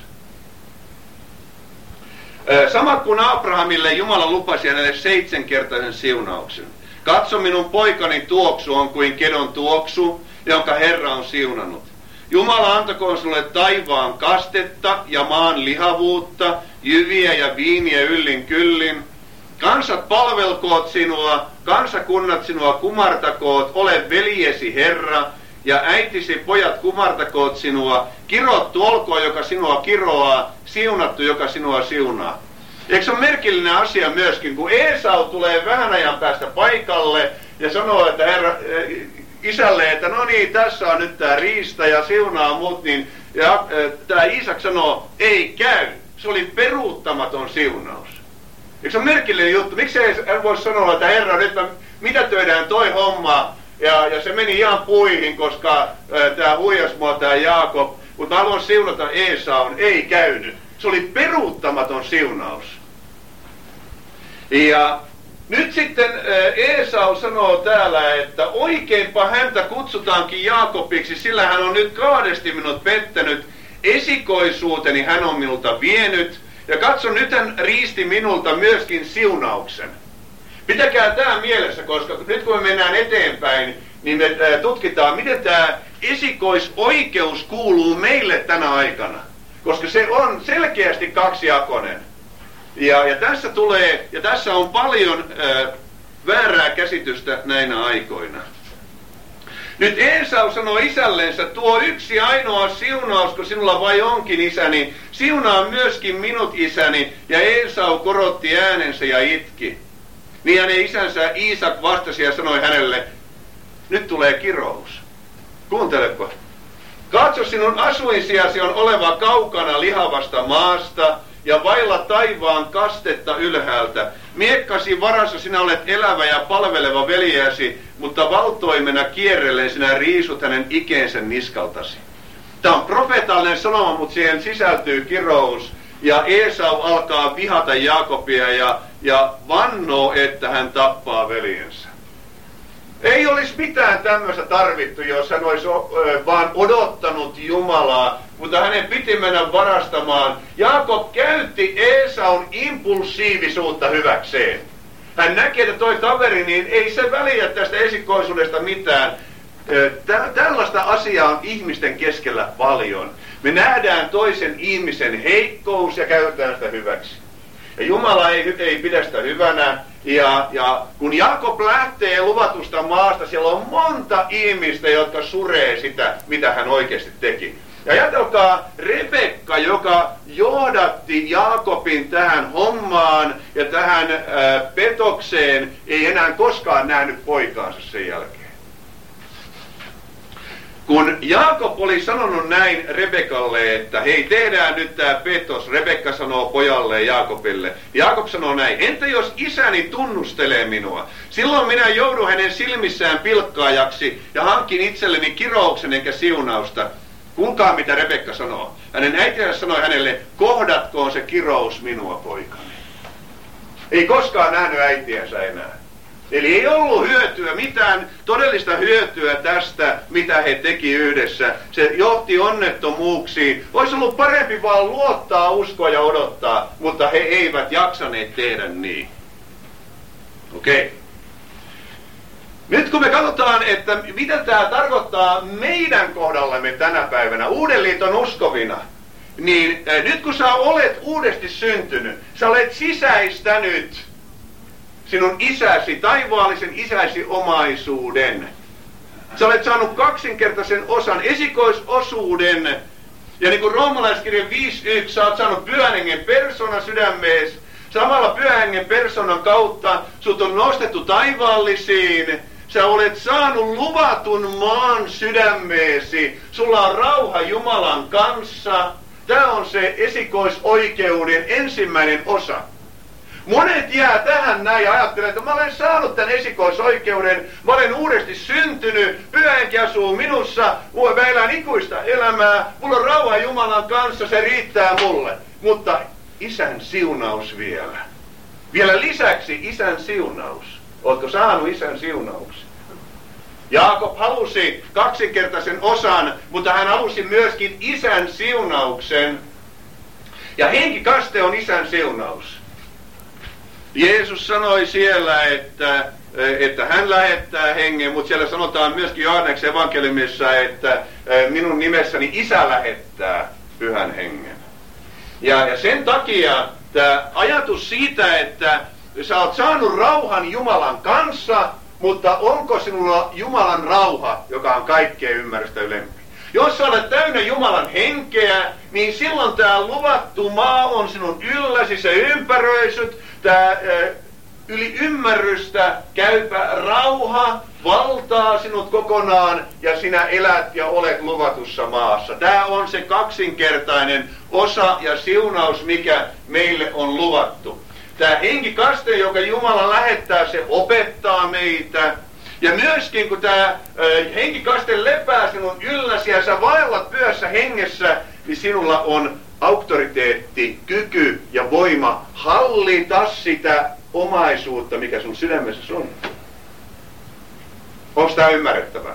Äh, sama kuin Abrahamille Jumala lupasi hänelle seitsemänkertaisen siunauksen. Katso, minun poikani tuoksu on kuin kedon tuoksu, jonka Herra on siunannut. Jumala antakoon sinulle taivaan kastetta ja maan lihavuutta, jyviä ja viiniä yllin kyllin. Kansat palvelkoot sinua, kansakunnat sinua kumartakoot, ole veljesi Herra, ja äitisi pojat kumartakoot sinua. Kirottu olkoon, joka sinua kiroaa, siunattu, joka sinua siunaa. Eikö se ole merkillinen asia myöskin, kun Esau tulee vähän ajan päästä paikalle ja sanoo, että herra, isälle, että no niin, tässä on nyt tämä riista ja siunaa muut, niin ja, tämä Iisak sanoo, ei käy. Se oli peruuttamaton siunaus. Eikö se ole merkillinen juttu? Miksi hän voisi sanoa, että herra, nyt mä mitätöidään toi homma, ja, ja se meni ihan puihin, koska tämä huijas mua tämä Jaakob, mutta mä haluan siunata Esaun, ei käynyt. Se oli peruuttamaton siunaus. Ja nyt sitten Esau sanoo täällä, että oikeinpa häntä kutsutaankin Jaakobiksi, sillä hän on nyt kahdesti minut pettänyt, esikoisuuteni hän on minulta vienyt, ja katso, nyt hän riisti minulta myöskin siunauksen. Pitäkää tämä mielessä, koska nyt kun me mennään eteenpäin, niin me tutkitaan, miten tämä esikoisoikeus kuuluu meille tänä aikana. Koska se on selkeästi kaksijakoinen. Ja, ja tässä tulee, ja tässä on paljon ää, väärää käsitystä näinä aikoina. Nyt Esau sanoi isällensä, tuo yksi ainoa siunaus, kun sinulla vai onkin isäni, siunaa myöskin minut isäni, ja Esau korotti äänensä ja itki. Niin hänen isänsä Iisak vastasi ja sanoi hänelle, nyt tulee kirous. Kuuntelepa. Katso, sinun asuinsijasi on oleva kaukana lihavasta maasta ja vailla taivaan kastetta ylhäältä. Miekkasi varassa sinä olet elävä ja palveleva veljäsi, mutta valtoimena kierrellen sinä riisut hänen ikeensä niskaltasi. Tämä on profeetallinen sanoma, mutta siihen sisältyy kirous. Ja Esau alkaa vihata Jaakobia ja, ja vannoo, että hän tappaa veljensä. Ei olisi mitään tämmöistä tarvittu, jos hän olisi vaan odottanut Jumalaa, mutta hänen piti mennä varastamaan. Jaakob käytti Esaun impulsiivisuutta hyväkseen. Hän näki, että toi kaveri, niin ei se väliä tästä esikoisuudesta mitään. Tä- tällaista asiaa on ihmisten keskellä paljon. Me nähdään toisen ihmisen heikkous ja käytetään sitä hyväksi. Ja Jumala ei, ei pidä sitä hyvänä. Ja, ja kun Jaakob lähtee luvatusta maasta, siellä on monta ihmistä, jotka suree sitä, mitä hän oikeasti teki. Ja ajatelkaa Rebekka, joka johdatti Jaakobin tähän hommaan ja tähän ää, petokseen, ei enää koskaan nähnyt poikaansa sen jälkeen. Kun Jaakob oli sanonut näin Rebekalle, että hei, tehdään nyt tämä petos, Rebekka sanoo pojalle Jaakobille. Jaakob sanoo näin, entä jos isäni tunnustelee minua? Silloin minä joudun hänen silmissään pilkkaajaksi ja hankin itselleni kirouksen eikä siunausta. Kuulkaa mitä Rebekka sanoo. Hänen äitinsä sanoi hänelle, kohdatkoon se kirous minua, poikani. Ei koskaan nähnyt äitiänsä enää. Eli ei ollut hyötyä, mitään todellista hyötyä tästä, mitä he teki yhdessä. Se johti onnettomuuksiin. Olisi ollut parempi vaan luottaa, uskoa ja odottaa, mutta he eivät jaksaneet tehdä niin. Okei. Okay. Nyt kun me katsotaan, että mitä tämä tarkoittaa meidän kohdallamme tänä päivänä, Uuden liiton uskovina, niin äh, nyt kun sä olet uudesti syntynyt, sä olet sisäistänyt sinun isäsi, taivaallisen isäsi omaisuuden. Sä olet saanut kaksinkertaisen osan, esikoisosuuden. Ja niin kuin roomalaiskirjan viisi yksi, sä oot saanut Pyhän Hengen persoonan sydämeesi. Samalla Pyhän Hengen persoonan kautta sut on nostettu taivaallisiin. Sä olet saanut luvatun maan sydämeesi. Sulla on rauha Jumalan kanssa. Tämä on se esikoisoikeuden ensimmäinen osa. Monet jää tähän näin ja ajattelee, että mä olen saanut tämän esikoisoikeuden, mä olen uudesti syntynyt, Pyhä Henki asuu minussa, mä elän ikuista elämää, mulla on rauha Jumalan kanssa, se riittää mulle. Mutta isän siunaus vielä. Vielä lisäksi isän siunaus. Ootko saanut isän siunauksen? Jaakob halusi kaksinkertaisen osan, mutta hän halusi myöskin isän siunauksen. Ja henkikaste on isän siunaus. Jeesus sanoi siellä, että, että hän lähettää hengen, mutta siellä sanotaan myöskin Johanneksen evankeliumissa, että minun nimessäni isä lähettää pyhän hengen. Ja, ja sen takia tämä ajatus siitä, että sä oot saanut rauhan Jumalan kanssa, mutta onko sinulla Jumalan rauha, joka on kaikkea ymmärrystä ylempi? Jos sä olet täynnä Jumalan henkeä, niin silloin tämä luvattu maa on sinun ylläsi, se ympäröisyt, tämä yli ymmärrystä käypä rauha valtaa sinut kokonaan ja sinä elät ja olet luvatussa maassa. Tämä on se kaksinkertainen osa ja siunaus, mikä meille on luvattu. Tämä henkikaste, joka Jumala lähettää, se opettaa meitä. Ja myöskin kun tämä henkikaste lepää sinun ylläsi ja sä vaellat pyhässä hengessä, niin sinulla on auktoriteetti, kyky ja voima hallita sitä omaisuutta, mikä sun sydämessä on. Onko tämä ymmärrettävää?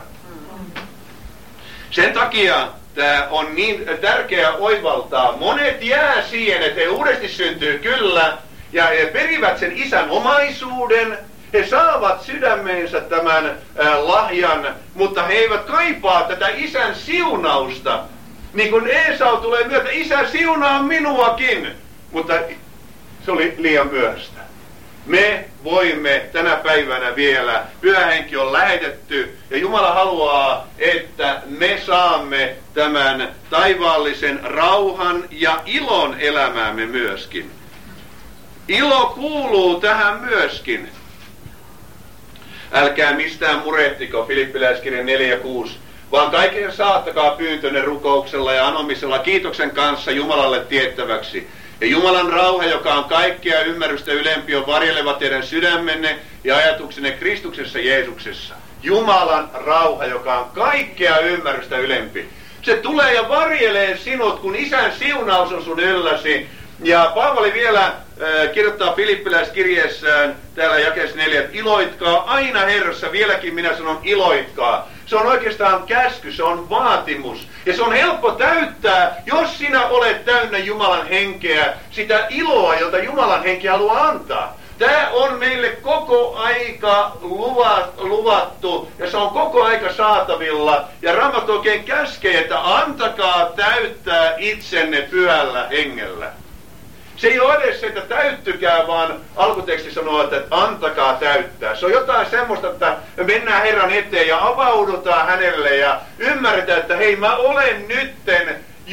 Sen takia tämä on niin tärkeää oivaltaa. Monet jää siihen, että he uudesti syntyy kyllä, ja he perivät sen isän omaisuuden, he saavat sydämeensä tämän äh, lahjan, mutta he eivät kaipaa tätä isän siunausta. Niin kuin Esau tulee myötä, isä siunaa minuakin, mutta se oli liian myöhäistä. Me voimme tänä päivänä vielä, Pyhä Henki on lähetetty ja Jumala haluaa, että me saamme tämän taivaallisen rauhan ja ilon elämäämme myöskin. Ilo kuuluu tähän myöskin. Älkää mistään murehtiko, Filippiläiskirja neljä kuusi, vaan kaiken saattakaa pyyntönne rukouksella ja anomisella kiitoksen kanssa Jumalalle tiettäväksi. Ja Jumalan rauha, joka on kaikkea ymmärrystä ylempi, on varjeleva teidän sydämenne ja ajatuksenne Kristuksessa Jeesuksessa. Jumalan rauha, joka on kaikkea ymmärrystä ylempi. Se tulee ja varjelee sinut, kun isän siunaus on sun ylläsi. Ja Paavali vielä äh, kirjoittaa Filippiläiskirjeessään täällä jakeessa neljä, että iloitkaa aina Herrassa, vieläkin minä sanon iloitkaa. Se on oikeastaan käsky, se on vaatimus. Ja se on helppo täyttää, jos sinä olet täynnä Jumalan henkeä, sitä iloa, jota Jumalan henki haluaa antaa. Tämä on meille koko aika luvattu, ja se on koko aika saatavilla. Ja Raamattu oikein käskee, että antakaa täyttää itsenne pyhällä hengellä. Se ei ole edes se, että täyttykää, vaan alkuteksti sanoo, että antakaa täyttää. Se on jotain semmoista, että me mennään Herran eteen ja avaudutaan hänelle ja ymmärretään, että hei, mä olen nytten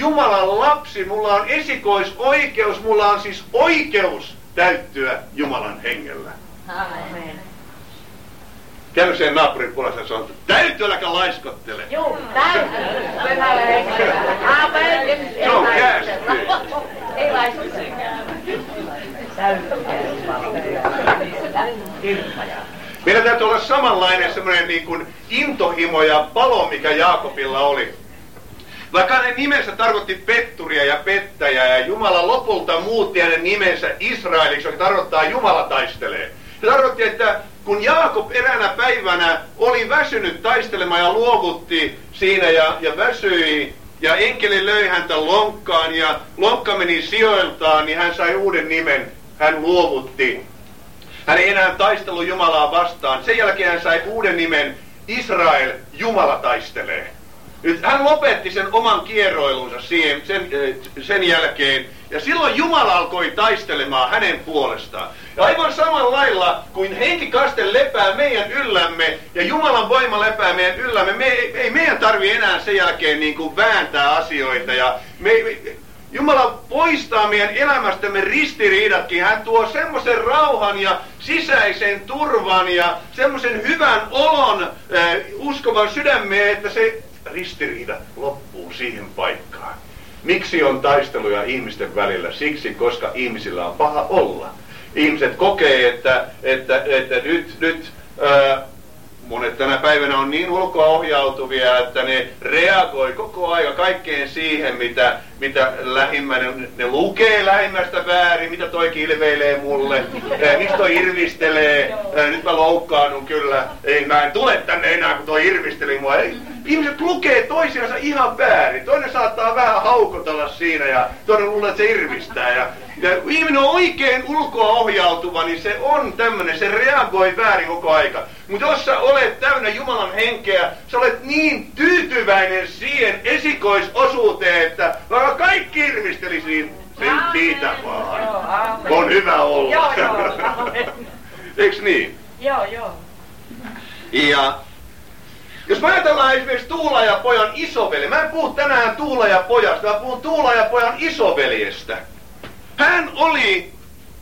Jumalan lapsi, mulla on esikoisoikeus, mulla on siis oikeus täyttyä Jumalan hengellä. Amen. Käy sen naapurin puolesta ja sanoo, täytyy äläkä laiskottele. Joo, täytyy. Amen. Se on kästi. Ei laiskottele. Meillä täytyy olla samanlainen semmoinen niin kuin intohimo ja palo, mikä Jaakobilla oli. Vaikka hänen nimensä tarkoitti petturia ja pettäjää, ja Jumala lopulta muutti hänen nimensä Israeliksi, joka tarkoittaa Jumala taistelee. Se tarkoitti, että kun Jaakob eräänä päivänä oli väsynyt taistelemaan ja luovutti siinä ja, ja väsyi, ja enkeli löi häntä lonkkaan ja lonkka meni sijoiltaan, niin hän sai uuden nimen, hän luovutti. Hän ei enää taistellut Jumalaa vastaan. Sen jälkeen hän sai uuden nimen Israel, Jumala taistelee. Nyt hän lopetti sen oman kieroilunsa siihen, sen, sen jälkeen, ja silloin Jumala alkoi taistelemaan hänen puolestaan. Ja aivan samalla lailla, kuin henkikaste lepää meidän yllämme, ja Jumalan voima lepää meidän yllämme, me, ei meidän tarvitse enää sen jälkeen niin kuin vääntää asioita, ja me, me, Jumala poistaa meidän elämästämme ristiriidatkin. Hän tuo semmoisen rauhan ja sisäisen turvan ja semmoisen hyvän olon äh, uskovan sydämeen, että se ristiriida loppuu siihen paikkaan. Miksi on taisteluja ihmisten välillä? Siksi, koska ihmisillä on paha olla. Ihmiset kokee, että, että, että nyt, nyt ää, monet tänä päivänä on niin ulkoohjautuvia, että ne reagoi koko ajan kaikkeen siihen, mitä, mitä lähimmäinen, ne lukee lähimmästä väärin, mitä toi kilveilee mulle, ää, miksi toi irvistelee, ää, nyt mä loukkaannun kyllä, ei mä en tule tänne enää, kun toi irvisteli mua. Ei, ihmiset lukee toisiansa ihan väärin, toinen saattaa vähän haukotella siinä ja toinen luulee, että se irvistää. Ja, ja ihminen on oikein ulkoa ohjautuva, niin se on tämmöinen, se reagoi väärin koko aika. Mutta jos sä olet täynnä Jumalan henkeä, sä olet niin tyytyväinen siihen esikoisosuuteen, että vaikka kaikki irvistelisi, niin sen siitä vaan. Joo, on hyvä olla. Joo, joo. Eiks niin? Joo, joo. Ja jos mä ajatellaan esimerkiksi Tuula ja pojan isoveli, mä en puhu tänään Tuula ja pojasta, mä puhun Tuula ja pojan isoveljestä. Hän oli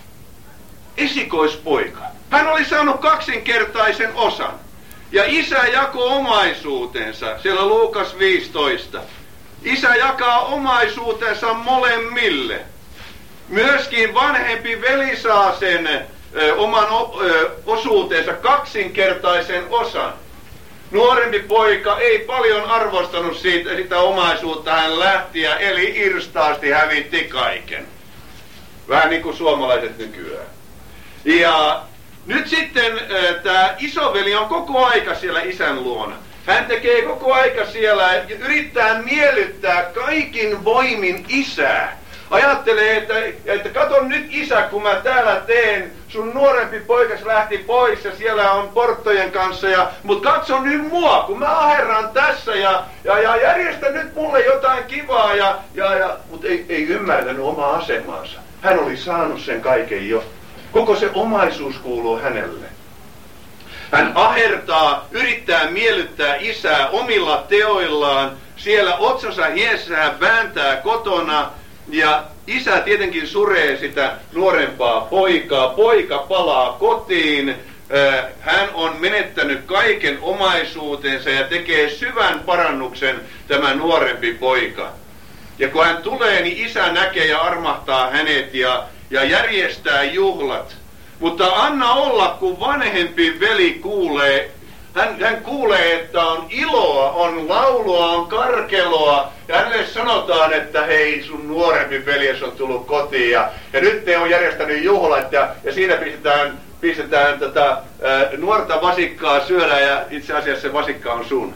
esikoispoika. Hän oli saanut kaksinkertaisen osan. Ja isä jakoi omaisuutensa, siellä Luukas viisitoista. Isä jakaa omaisuutensa molemmille. Myöskin vanhempi veli saa sen ö, oman o, ö, osuutensa kaksinkertaisen osan. Nuorempi poika ei paljon arvostanut siitä, sitä omaisuutta, hän lähti ja eli irstaasti hävitti kaiken. Vähän niin kuin suomalaiset nykyään. Ja nyt sitten tämä isoveli on koko aika siellä isän luona. Hän tekee koko aika siellä ja yrittää miellyttää kaikin voimin isää. Ajattelee, että, että kato nyt isä, kun mä täällä teen, sun nuorempi poikas lähti pois ja siellä on porttojen kanssa, ja, mut katso nyt mua, kun mä aherran tässä ja, ja, ja järjestä nyt mulle jotain kivaa, ja, ja, ja, mutta ei, ei ymmärtänyt omaa asemaansa. Hän oli saanut sen kaiken jo. Koko se omaisuus kuuluu hänelle. Hän ahertaa, yrittää miellyttää isää omilla teoillaan, siellä otsansa hiessä hän vääntää kotona, ja isä tietenkin suree sitä nuorempaa poikaa. Poika palaa kotiin. Hän on menettänyt kaiken omaisuutensa ja tekee syvän parannuksen tämä nuorempi poika. Ja kun hän tulee, niin isä näkee ja armahtaa hänet ja, ja järjestää juhlat. Mutta anna olla, kun vanhempi veli kuulee, hän, hän kuulee, että on iloa, on laulua, on karkeloa. Ja hänelle sanotaan, että hei, sun nuorempi veljes on tullut kotiin ja, ja nyt ne on järjestänyt juhlat ja, ja siinä pistetään, pistetään tätä ää, nuorta vasikkaa syödä ja itse asiassa se vasikka on sun.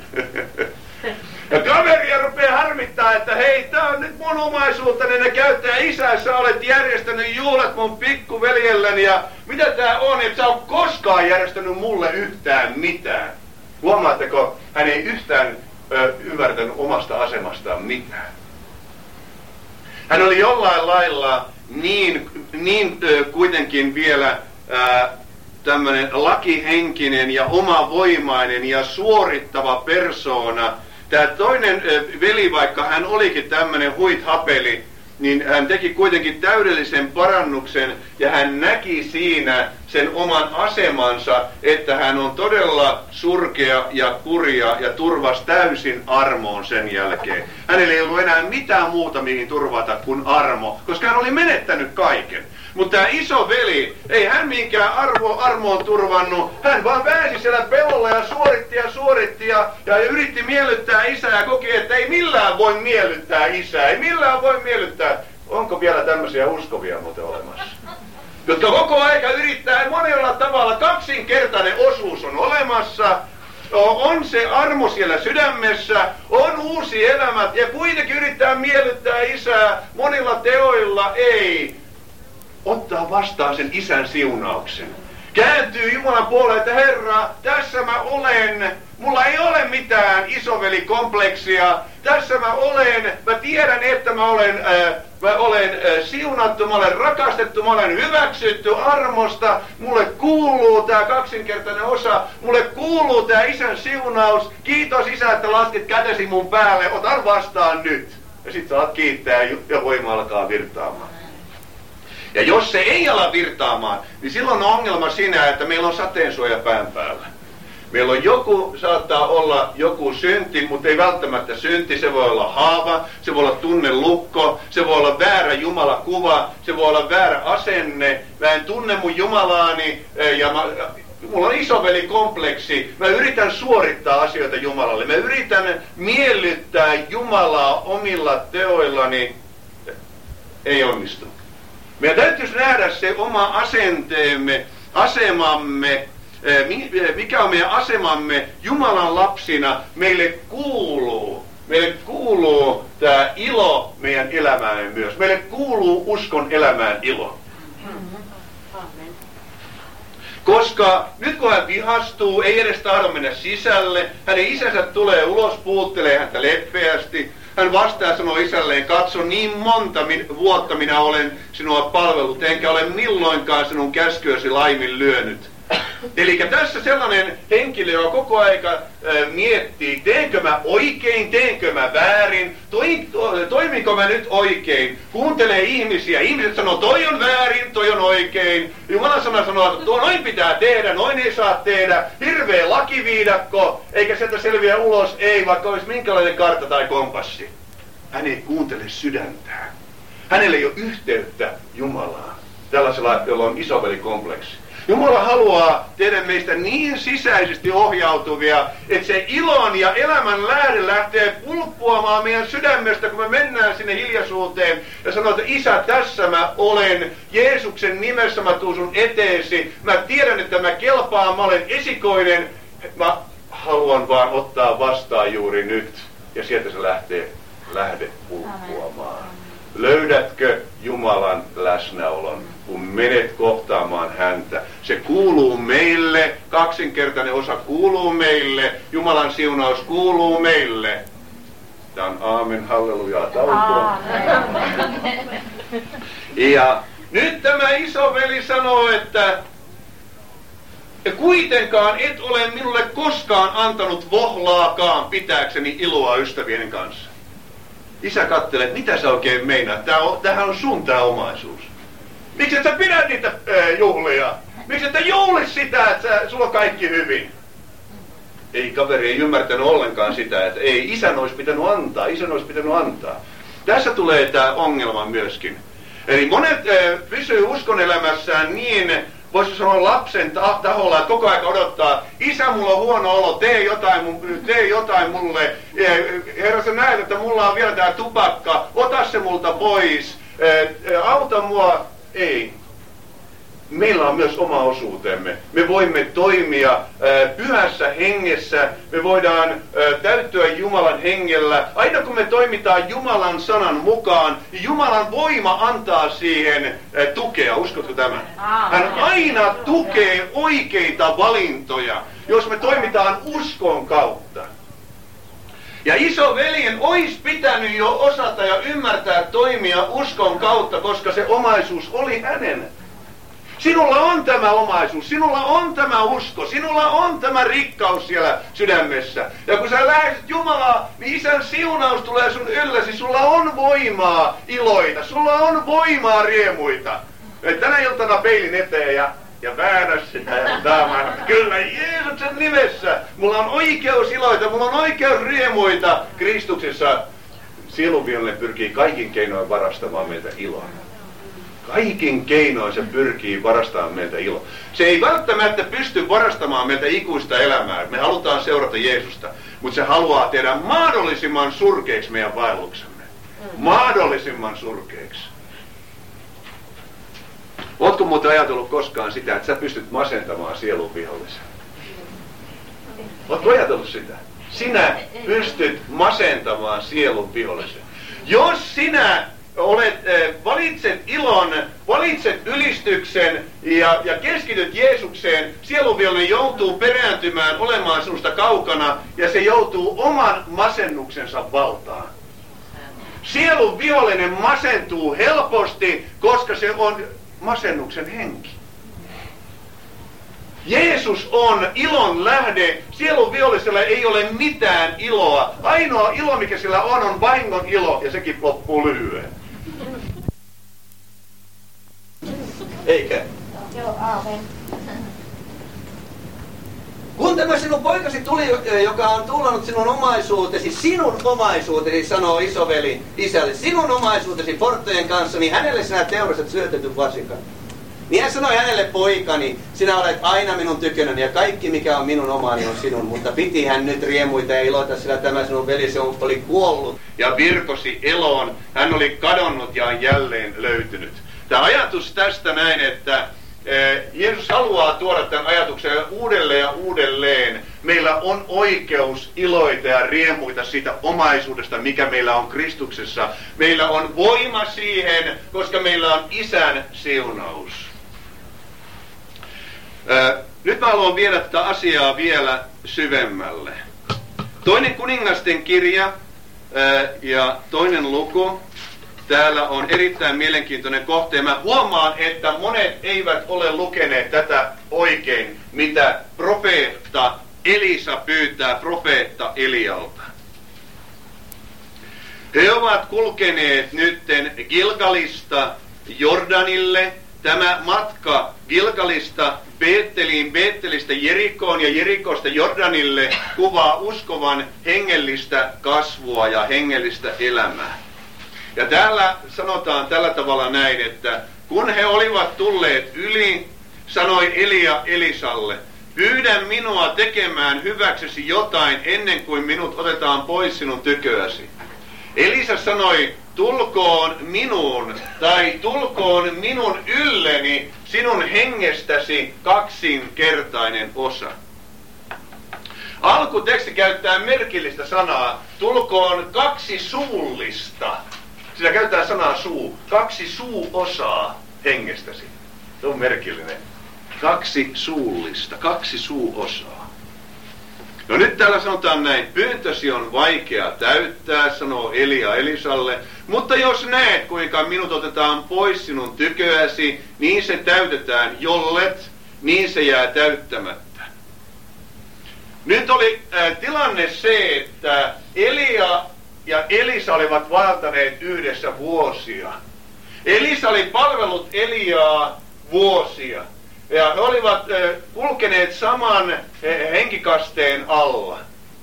Ja kaveria rupeaa harmittaa, että hei, tää on nyt mun omaisuuttani, ne käyttää isä, sä olet järjestänyt juhlat mun pikkuveljelläni ja mitä tää on, että sä oot koskaan järjestänyt mulle yhtään mitään. Huomaatteko, hän ei yhtään ö, ymmärtänyt omasta asemastaan mitään. Hän oli jollain lailla niin, niin ö, kuitenkin vielä ö, tämmöinen lakihenkinen ja omavoimainen ja suorittava persoona. tämä toinen veli, vaikka hän olikin tämmöinen huithapeli, niin hän teki kuitenkin täydellisen parannuksen ja hän näki siinä sen oman asemansa, että hän on todella surkea ja kurja ja turvas täysin armoon sen jälkeen. Hänellä ei ollut enää mitään muuta mihin turvata kuin armo, koska hän oli menettänyt kaiken. Mutta tämä iso veli, ei hän minkään arvo, armoon turvannut, hän vaan väänsi siellä pelolla ja suoritti ja suoritti ja, ja yritti miellyttää isää ja koki, että ei millään voi miellyttää isää, ei millään voi miellyttää. Onko vielä tämmöisiä uskovia muuten olemassa? Jotka koko aika yrittää monella tavalla, kaksinkertainen osuus on olemassa, on se armo siellä sydämessä, on uusi elämä ja kuitenkin yrittää miellyttää isää monilla teoilla, ei. Ottaa vastaan sen isän siunauksen. Kääntyy Jumalan puolelle, että Herra, tässä mä olen. Mulla ei ole mitään isovelikompleksia. Tässä mä olen. Mä tiedän, että mä olen, äh, mä olen äh, siunattu, mä olen rakastettu, mä olen hyväksytty armosta. Mulle kuuluu tää kaksinkertainen osa. Mulle kuuluu tää isän siunaus. Kiitos isä, että laskit kätesi mun päälle. Otan vastaan nyt. Ja sit saat kiittää ja voima alkaa virtaamaan. Ja jos se ei ala virtaamaan, niin silloin on ongelma siinä, että meillä on sateensuoja pään päällä. Meillä on joku, saattaa olla joku synti, mutta ei välttämättä synti. Se voi olla haava, se voi olla tunnelukko, se voi olla väärä Jumalakuva, se voi olla väärä asenne. Mä en tunne mun Jumalaani ja mä, mulla on isoveli-kompleksi. Mä yritän suorittaa asioita Jumalalle. Mä yritän miellyttää Jumalaa omilla teoillani. Ei onnistu. Meidän täytyisi nähdä se oma asenteemme, asemamme, mikä on meidän asemamme Jumalan lapsina. Meille kuuluu, meille kuuluu tämä ilo meidän elämäämme myös. Meille kuuluu uskon elämään ilo. Koska nyt kun hän vihastuu, ei edes tahdo mennä sisälle, hänen isänsä tulee ulos, puuttelee häntä leppeästi. Hän vastaa ja sanoo isälleen, katso niin monta min- vuotta minä olen sinua palvellut, enkä ole milloinkaan sinun käskyösi laiminlyönyt. Eli tässä sellainen henkilö, joka koko aika äh, miettii, teenkö mä oikein, teenkö mä väärin, toi, to, toiminko mä nyt oikein, kuuntelee ihmisiä, ihmiset sanoo, toi on väärin, toi on oikein, Jumalan sana sanoo, että tuo noin pitää tehdä, noin ei saa tehdä, hirveä lakiviidakko, eikä sieltä selviä ulos, ei, vaikka olisi minkälainen kartta tai kompassi. Hän ei kuuntele sydäntään. Hänellä ei ole yhteyttä Jumalaan, tällaisella, jolla on isoveli-kompleksi. Jumala haluaa tehdä meistä niin sisäisesti ohjautuvia, että se ilon ja elämän lähde lähtee pulppuamaan meidän sydämestä, kun me mennään sinne hiljaisuuteen ja sanoo, että Isä, tässä mä olen, Jeesuksen nimessä mä tuun sun eteesi, mä tiedän, että mä kelpaan, mä olen esikoinen, mä haluan vaan ottaa vastaan juuri nyt. Ja sieltä se lähtee lähde pulppuamaan. Löydätkö Jumalan läsnäolon, kun menet kohtaamaan häntä? Se kuuluu meille, kaksinkertainen osa kuuluu meille, Jumalan siunaus kuuluu meille. Tämä on aamen, hallelujaa, taukoon. Ja nyt tämä isoveli sanoo, että kuitenkaan et ole minulle koskaan antanut vohlaakaan pitääkseni iloa ystävien kanssa. Isä katselee, että mitä sä oikein meinaat? Tää on, tämähän on sun tää omaisuus. Miksi et sä pidät niitä ää, juhlia? Miksi et sä juhli sitä, että sä, sulla on kaikki hyvin? Ei, kaveri ei ymmärtänyt ollenkaan sitä, että ei, isän olisi pitänyt antaa, isän olisi pitänyt antaa. Tässä tulee tää ongelma myöskin. Eli monet ää, pysyy uskonelämässään niin, voisi sanoa lapsen taholla, että koko ajan odottaa, isä, mulla on huono olo, tee jotain, tee jotain mulle. Herra, sä näet, että mulla on vielä tää tupakka, ota se multa pois, auta mua. Ei. Meillä on myös oma osuutemme. Me voimme toimia pyhässä hengessä, me voidaan täyttyä Jumalan hengellä. Aina kun me toimitaan Jumalan sanan mukaan, niin Jumalan voima antaa siihen tukea. Uskotko tämän? Hän aina tukee oikeita valintoja, jos me toimitaan uskon kautta. Ja isoveljen olisi pitänyt jo osata ja ymmärtää toimia uskon kautta, koska se omaisuus oli hänen. Sinulla on tämä omaisuus, sinulla on tämä usko, sinulla on tämä rikkaus siellä sydämessä. Ja kun sä lähestyt Jumalaa, niin Isän siunaus tulee sun ylläsi. Sulla on voimaa iloita, sulla on voimaa riemuita. Ja tänä iltana peilin eteen ja, ja väännä sitä ja daamaan. Kyllä Jeesuksen nimessä. Mulla on oikeus iloita, mulla on oikeus riemuita Kristuksessa. Sielunvihollinen pyrkii kaikin keinoin varastamaan meiltä iloa. Kaikin keinoin se pyrkii varastamaan meiltä iloa. Se ei välttämättä pysty varastamaan meiltä ikuista elämää. Me halutaan seurata Jeesusta, mutta se haluaa tehdä mahdollisimman surkeiksi meidän vaelluksemme. Mahdollisimman surkeiksi. Ootko muuten ajatellut koskaan sitä, että sä pystyt masentamaan sielun vihollisen? Ootko ajatellut sitä? Sinä pystyt masentamaan sielun vihollisen. Jos sinä olet, äh, valitset ilon, valitset ylistyksen ja, ja keskityt Jeesukseen, sielunvihollinen joutuu perääntymään olemaan sinusta kaukana ja se joutuu oman masennuksensa valtaan. Sielun vihollinen masentuu helposti, koska se on masennuksen henki. Jeesus on ilon lähde. Sielun vihollisella ei ole mitään iloa. Ainoa ilo, mikä sillä on, on vahingon ilo, ja sekin loppuu lyhyen. Eikä? Joo, aamen. Kun tämä sinun poikasi tuli, joka on tullannut sinun omaisuutesi, sinun omaisuutesi, sanoo isoveli isälle, sinun omaisuutesi porttojen kanssa, niin hänelle sinä teurastat syötetyn vasikan. Niin hän sanoi hänelle, poikani, sinä olet aina minun tykönäni ja kaikki mikä on minun omani on sinun, mutta piti hän nyt riemuita ja iloita, sillä tämä sinun velisi oli kuollut. Ja virkosi eloon, hän oli kadonnut ja on jälleen löytynyt. Tämä ajatus tästä näin, että Jeesus haluaa tuoda tämän ajatuksen uudelleen ja uudelleen. Meillä on oikeus iloita ja riemuita siitä omaisuudesta, mikä meillä on Kristuksessa. Meillä on voima siihen, koska meillä on Isän siunaus. Nyt mä haluan viedä tätä asiaa vielä syvemmälle. Toinen kuningasten kirja ja toinen luku. Täällä on erittäin mielenkiintoinen kohta, ja mä huomaan, että monet eivät ole lukeneet tätä oikein, mitä profeetta Elisa pyytää profeetta Elialta. He ovat kulkeneet nytten Gilgalista Jordanille. Tämä matka Gilgalista Beetteliin, Beettelistä Jerikoon ja Jerikosta Jordanille kuvaa uskovan hengellistä kasvua ja hengellistä elämää. Ja täällä sanotaan tällä tavalla näin, että kun he olivat tulleet yli, sanoi Elia Elisalle, pyydä minua tekemään hyväksesi jotain ennen kuin minut otetaan pois sinun tyköäsi. Elisa sanoi, tulkoon minuun tai tulkoon minun ylleni sinun hengestäsi kaksinkertainen osa. Alkuteksti käyttää merkillistä sanaa, tulkoon kaksi suullista. Siinä käytetään sanaa suu. Kaksi suuosaa hengestäsi. Se on merkillinen. Kaksi suullista. Kaksi suuosaa. No nyt täällä sanotaan näin. Pyyntösi on vaikea täyttää, sanoo Elia Elisalle. Mutta jos näet, kuinka minut otetaan pois sinun tyköäsi, niin se täytetään. Jollet, niin se jää täyttämättä. Nyt oli äh, tilanne se, että Elia ja Elisa olivat vaeltaneet yhdessä vuosia. Elisa oli palvellut Eliaa vuosia. Ja he olivat äh, kulkeneet saman äh, henkikasteen alla.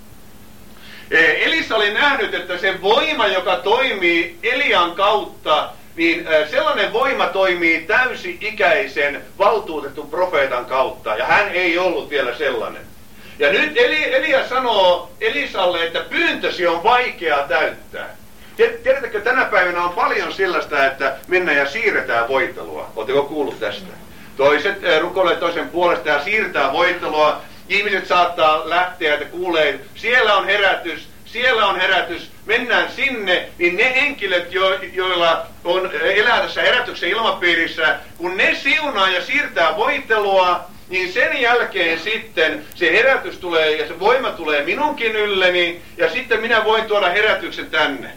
Äh, Elisa oli nähnyt, että se voima, joka toimii Elian kautta, niin äh, sellainen voima toimii täysi-ikäisen valtuutetun profeetan kautta. Ja hän ei ollut vielä sellainen. Ja nyt Eli, Elia sanoo Elisalle, että pyyntösi on vaikea täyttää. Tiedättekö, tänä päivänä on paljon sellaista, että mennään ja siirretään voittelua. Oletteko kuullut tästä? Toiset äh, rukoilevat toisen puolesta ja siirtää voittelua. Ihmiset saattaa lähteä, että kuulee, siellä on herätys, siellä on herätys, mennään sinne. Niin ne henkilöt, jo, joilla on elää tässä herätyksen ilmapiirissä, kun ne siunaa ja siirtää voittelua, niin sen jälkeen sitten se herätys tulee ja se voima tulee minunkin ylleni ja sitten minä voin tuoda herätyksen tänne.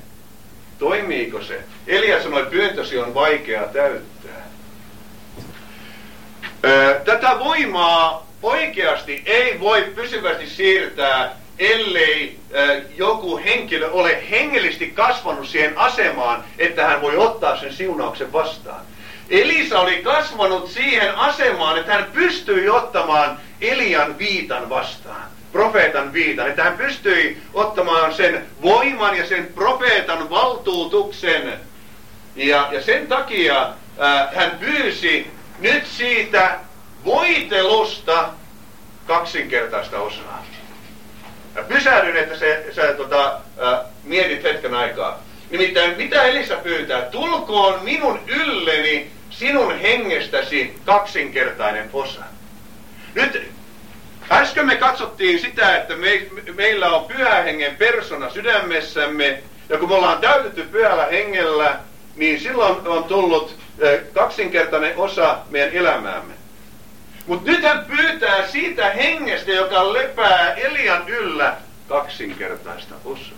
Toimiiko se? Elia sanoi, pyyntösi on vaikea täyttää. Tätä voimaa oikeasti ei voi pysyvästi siirtää, ellei joku henkilö ole hengellisesti kasvanut siihen asemaan, että hän voi ottaa sen siunauksen vastaan. Elisa oli kasvanut siihen asemaan, että hän pystyi ottamaan Elian viitan vastaan, profeetan viitan, että hän pystyi ottamaan sen voiman ja sen profeetan valtuutuksen. Ja, ja sen takia ää, hän pyysi nyt siitä voitelusta kaksinkertaista osaa. Ja pysähdyn, että se, sä tota, ää, mietit hetken aikaa. Nimittäin mitä Elisa pyytää? Tulkoon minun ylleni sinun hengestäsi kaksinkertainen osa. Nyt äsken me katsottiin sitä, että me, meillä on pyhän hengen persona sydämessämme. Ja kun me ollaan täytetty pyhällä hengellä, niin silloin on tullut kaksinkertainen osa meidän elämäämme. Mutta nyt hän pyytää siitä hengestä, joka lepää Elian yllä, kaksinkertaista osaa.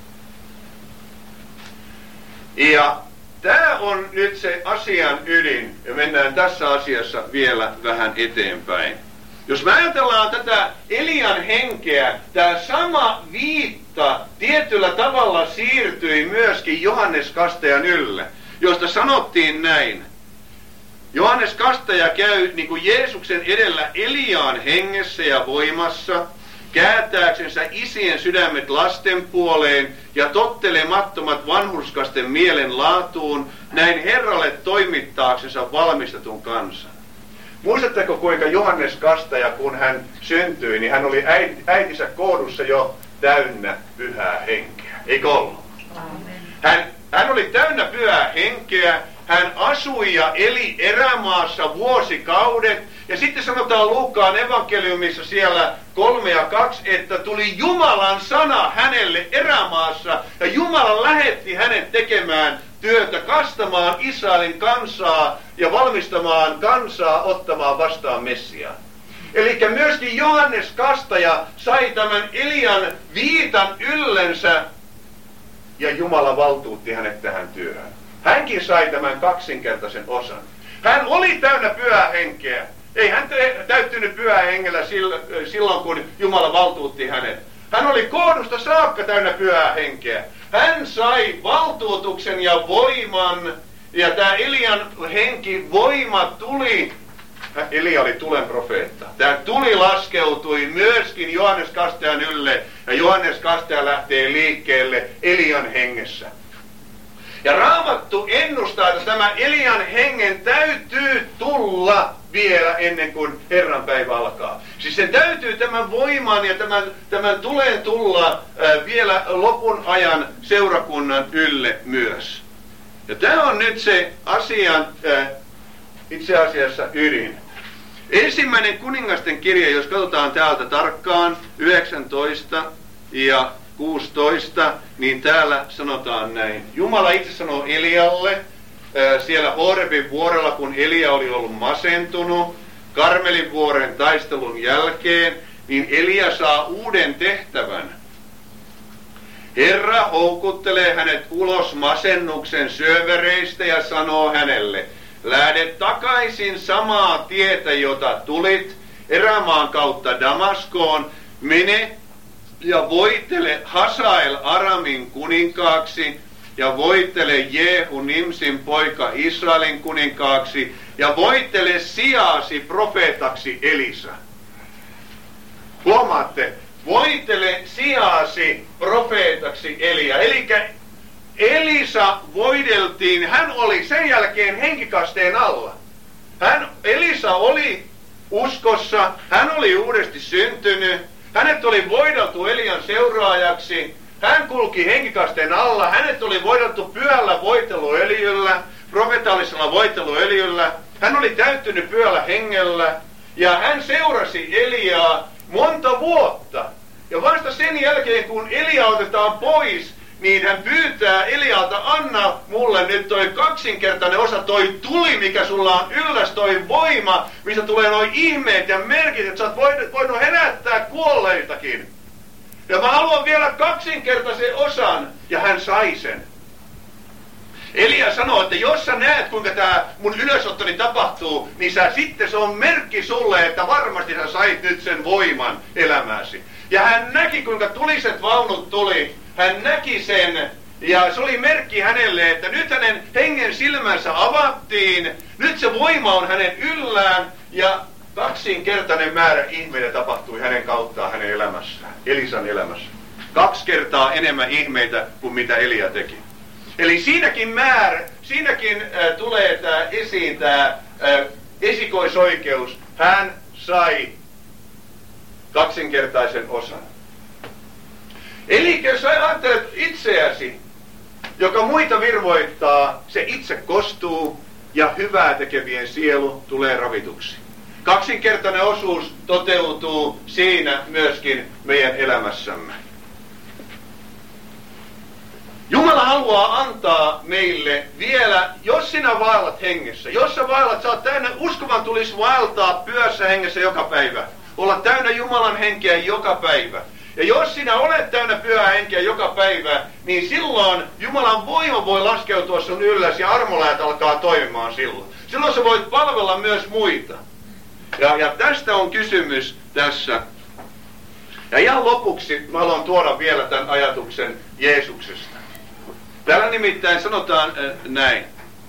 Ja tämä on nyt se asian ydin, ja mennään tässä asiassa vielä vähän eteenpäin. Jos me ajatellaan tätä Elian henkeä, tämä sama viitta tietyllä tavalla siirtyi myöskin Johannes Kastajan ylle, josta sanottiin näin. Johannes Kastaja käy niin kuin Jeesuksen edellä Eliaan hengessä ja voimassa, kääntääksensä isien sydämet lasten puoleen ja tottelemattomat vanhurskasten mielen laatuun, näin Herralle toimittaaksensa valmistetun kansan. Muistatteko, kuinka Johannes Kastaja, kun hän syntyi, niin hän oli äitinsä koodussa jo täynnä pyhää henkeä, eikö ollut? Hän, hän oli täynnä pyhää henkeä, hän asui ja eli erämaassa vuosikaudet, ja sitten sanotaan Luukkaan evankeliumissa siellä kolme ja kaksi, että tuli Jumalan sana hänelle erämaassa, ja Jumala lähetti hänet tekemään työtä, kastamaan Israelin kansaa ja valmistamaan kansaa ottamaan vastaan Messiaa. Eli myöskin Johannes Kastaja sai tämän Elian viitan yllensä, ja Jumala valtuutti hänet tähän työhön. Hänkin sai tämän kaksinkertaisen osan. Hän oli täynnä pyhää henkeä. Ei hän täyttynyt pyhää hengellä silloin, kun Jumala valtuutti hänet. Hän oli koodusta saakka täynnä pyhää henkeä. Hän sai valtuutuksen ja voiman, ja tämä Elian henki, voima tuli. Elia oli tulen profeetta. Tämä tuli laskeutui myöskin Johannes Kastajan ylle, ja Johannes Kastaja lähtee liikkeelle Elian hengessä. Ja Raamattu ennustaa, että tämä Elian hengen täytyy tulla vielä ennen kuin Herran päivä alkaa. Siis sen täytyy tämän voiman ja tämän, tämän tuleen tulla äh, vielä lopun ajan seurakunnan ylle myös. Ja tämä on nyt se asian äh, itse asiassa ydin. Ensimmäinen kuningasten kirja, jos katsotaan täältä tarkkaan, yhdeksäntoista ja kuusitoista, niin täällä sanotaan näin. Jumala itse sanoo Elialle, siellä Horebin vuorella, kun Elia oli ollut masentunut, Karmelin vuoren taistelun jälkeen, niin Elia saa uuden tehtävän. Herra houkuttelee hänet ulos masennuksen syövereistä ja sanoo hänelle, lähde takaisin samaa tietä, jota tulit, erämaan kautta Damaskoon, mene ja voittele Hasael Aramin kuninkaaksi, ja voittele Jehu Nimsin poika Israelin kuninkaaksi, ja voittele sijaasi profeetaksi Elisa. Huomaatte, voittele sijaasi profeetaksi Elia. Eli Elisa voideltiin, hän oli sen jälkeen henkikasteen alla. Hän, Elisa oli uskossa, hän oli uudesti syntynyt, hänet oli voideltu Elian seuraajaksi, hän kulki henkikasteen alla, hänet oli voideltu pyhällä voiteluöljyllä, profetaalisella voiteluöljyllä, hän oli täyttynyt pyhällä hengellä, ja hän seurasi Eliaa monta vuotta. Ja vasta sen jälkeen, kun Elia otetaan pois, niin hän pyytää Elialta, anna mulle nyt toi kaksinkertainen osa, toi tuli, mikä sulla on ylläs, toi voima, mistä tulee noi ihmeet ja merkit, että sä oot voinut herättää kuolleitakin. Ja mä haluan vielä kaksinkertaisen osan, ja hän sai sen. Elia sanoo, että jos sä näet, kuinka tämä mun ylösottoni tapahtuu, niin sä sitten se on merkki sulle, että varmasti sä sait nyt sen voiman elämääsi. Ja hän näki, kuinka tuliset vaunut tuli. Hän näki sen, ja se oli merkki hänelle, että nyt hänen hengen silmänsä avattiin. Nyt se voima on hänen yllään, ja kaksinkertainen määrä ihmeitä tapahtui hänen kauttaan hänen elämässään, Elisan elämässä. Kaksi kertaa enemmän ihmeitä kuin mitä Elia teki. Eli siinäkin määrä, siinäkin äh, tulee tää esiin tämä äh, esikoisoikeus. Hän sai kaksinkertaisen osan. Eli jos sä ajattelet itseäsi, joka muita virvoittaa, se itse kostuu ja hyvää tekevien sielu tulee ravituksi. Kaksinkertainen osuus toteutuu siinä myöskin meidän elämässämme. Jumala haluaa antaa meille vielä, jos sinä vaellat hengessä, jos sä vaellat, sä oot täynnä, uskovan tulisi vaeltaa pyössä hengessä joka päivä, olla täynnä Jumalan henkeä joka päivä. Ja jos sinä olet täynnä pyhää henkeä joka päivä, niin silloin Jumalan voima voi laskeutua sun ylläs ja armoläät alkaa toimimaan silloin. Silloin sä voit palvella myös muita. Ja, ja tästä on kysymys tässä. Ja ihan lopuksi mä haluan tuoda vielä tämän ajatuksen Jeesuksesta. Täällä nimittäin sanotaan äh, näin.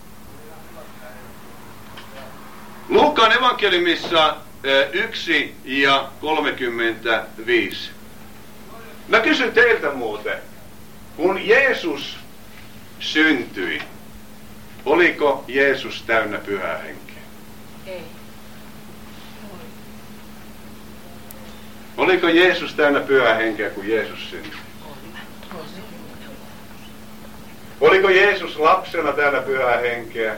Luukkaan evankeliumissa äh, yksi ja kolmekymmentäviisi. Mä kysyn teiltä muuten, kun Jeesus syntyi, oliko Jeesus täynnä pyhää henkeä? Ei. Oliko Jeesus täynnä pyhää henkeä, kun Jeesus syntyi? Oliko Jeesus lapsena täynnä pyhää henkeä?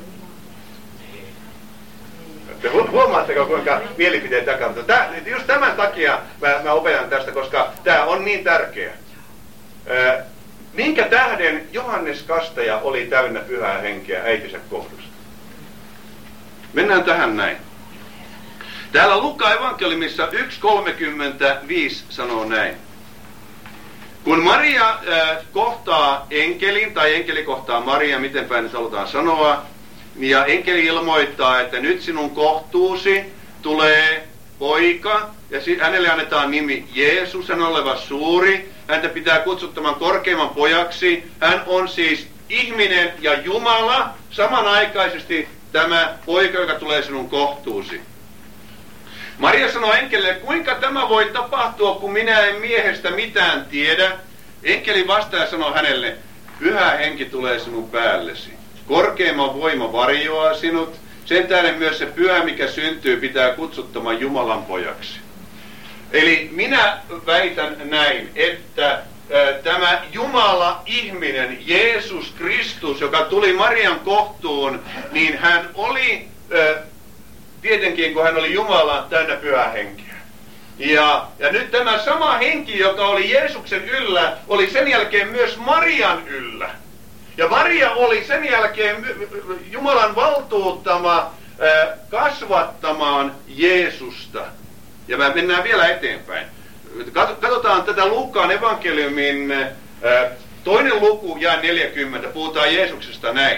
Te huomaatteko, kuinka mielipiteet jakautuvat? Just tämän takia mä, mä opetan tästä, koska tämä on niin tärkeä. Ää, minkä tähden Johannes Kastaja oli täynnä pyhää henkeä äitinsä kohdusta? Mennään tähän näin. Täällä Luukkaan evankeliumissa yksi kolmekymmentäviisi sanoo näin. Kun Maria äh, kohtaa enkelin, tai enkeli kohtaa Maria, miten päin nyt halutaan sanoa, ja enkeli ilmoittaa, että nyt sinun kohtuusi tulee poika, ja hänelle annetaan nimi Jeesus, hän on oleva suuri, häntä pitää kutsuttamaan korkeimman pojaksi, hän on siis ihminen ja Jumala, samanaikaisesti tämä poika, joka tulee sinun kohtuusi. Maria sanoo enkelille, kuinka tämä voi tapahtua, kun minä en miehestä mitään tiedä. Enkeli vastaa ja sanoo hänelle, pyhä henki tulee sinun päällesi. Korkeimman voima varjoaa sinut. Sen tähden myös se pyhä, mikä syntyy, pitää kutsuttamaan Jumalan pojaksi. Eli minä väitän näin, että äh, tämä Jumala ihminen, Jeesus Kristus, joka tuli Marian kohtuun, niin hän oli... Äh, Tietenkin, kun hän oli Jumala, täynnä pyhää henkeä. Ja, ja nyt tämä sama henki, joka oli Jeesuksen yllä, oli sen jälkeen myös Marian yllä. Ja Maria oli sen jälkeen Jumalan valtuuttama äh, kasvattamaan Jeesusta. Ja me mennään vielä eteenpäin. Katsotaan tätä Luukkaan evankeliumin äh, toinen luku, jae neljäkymmentä, puhutaan Jeesuksesta näin.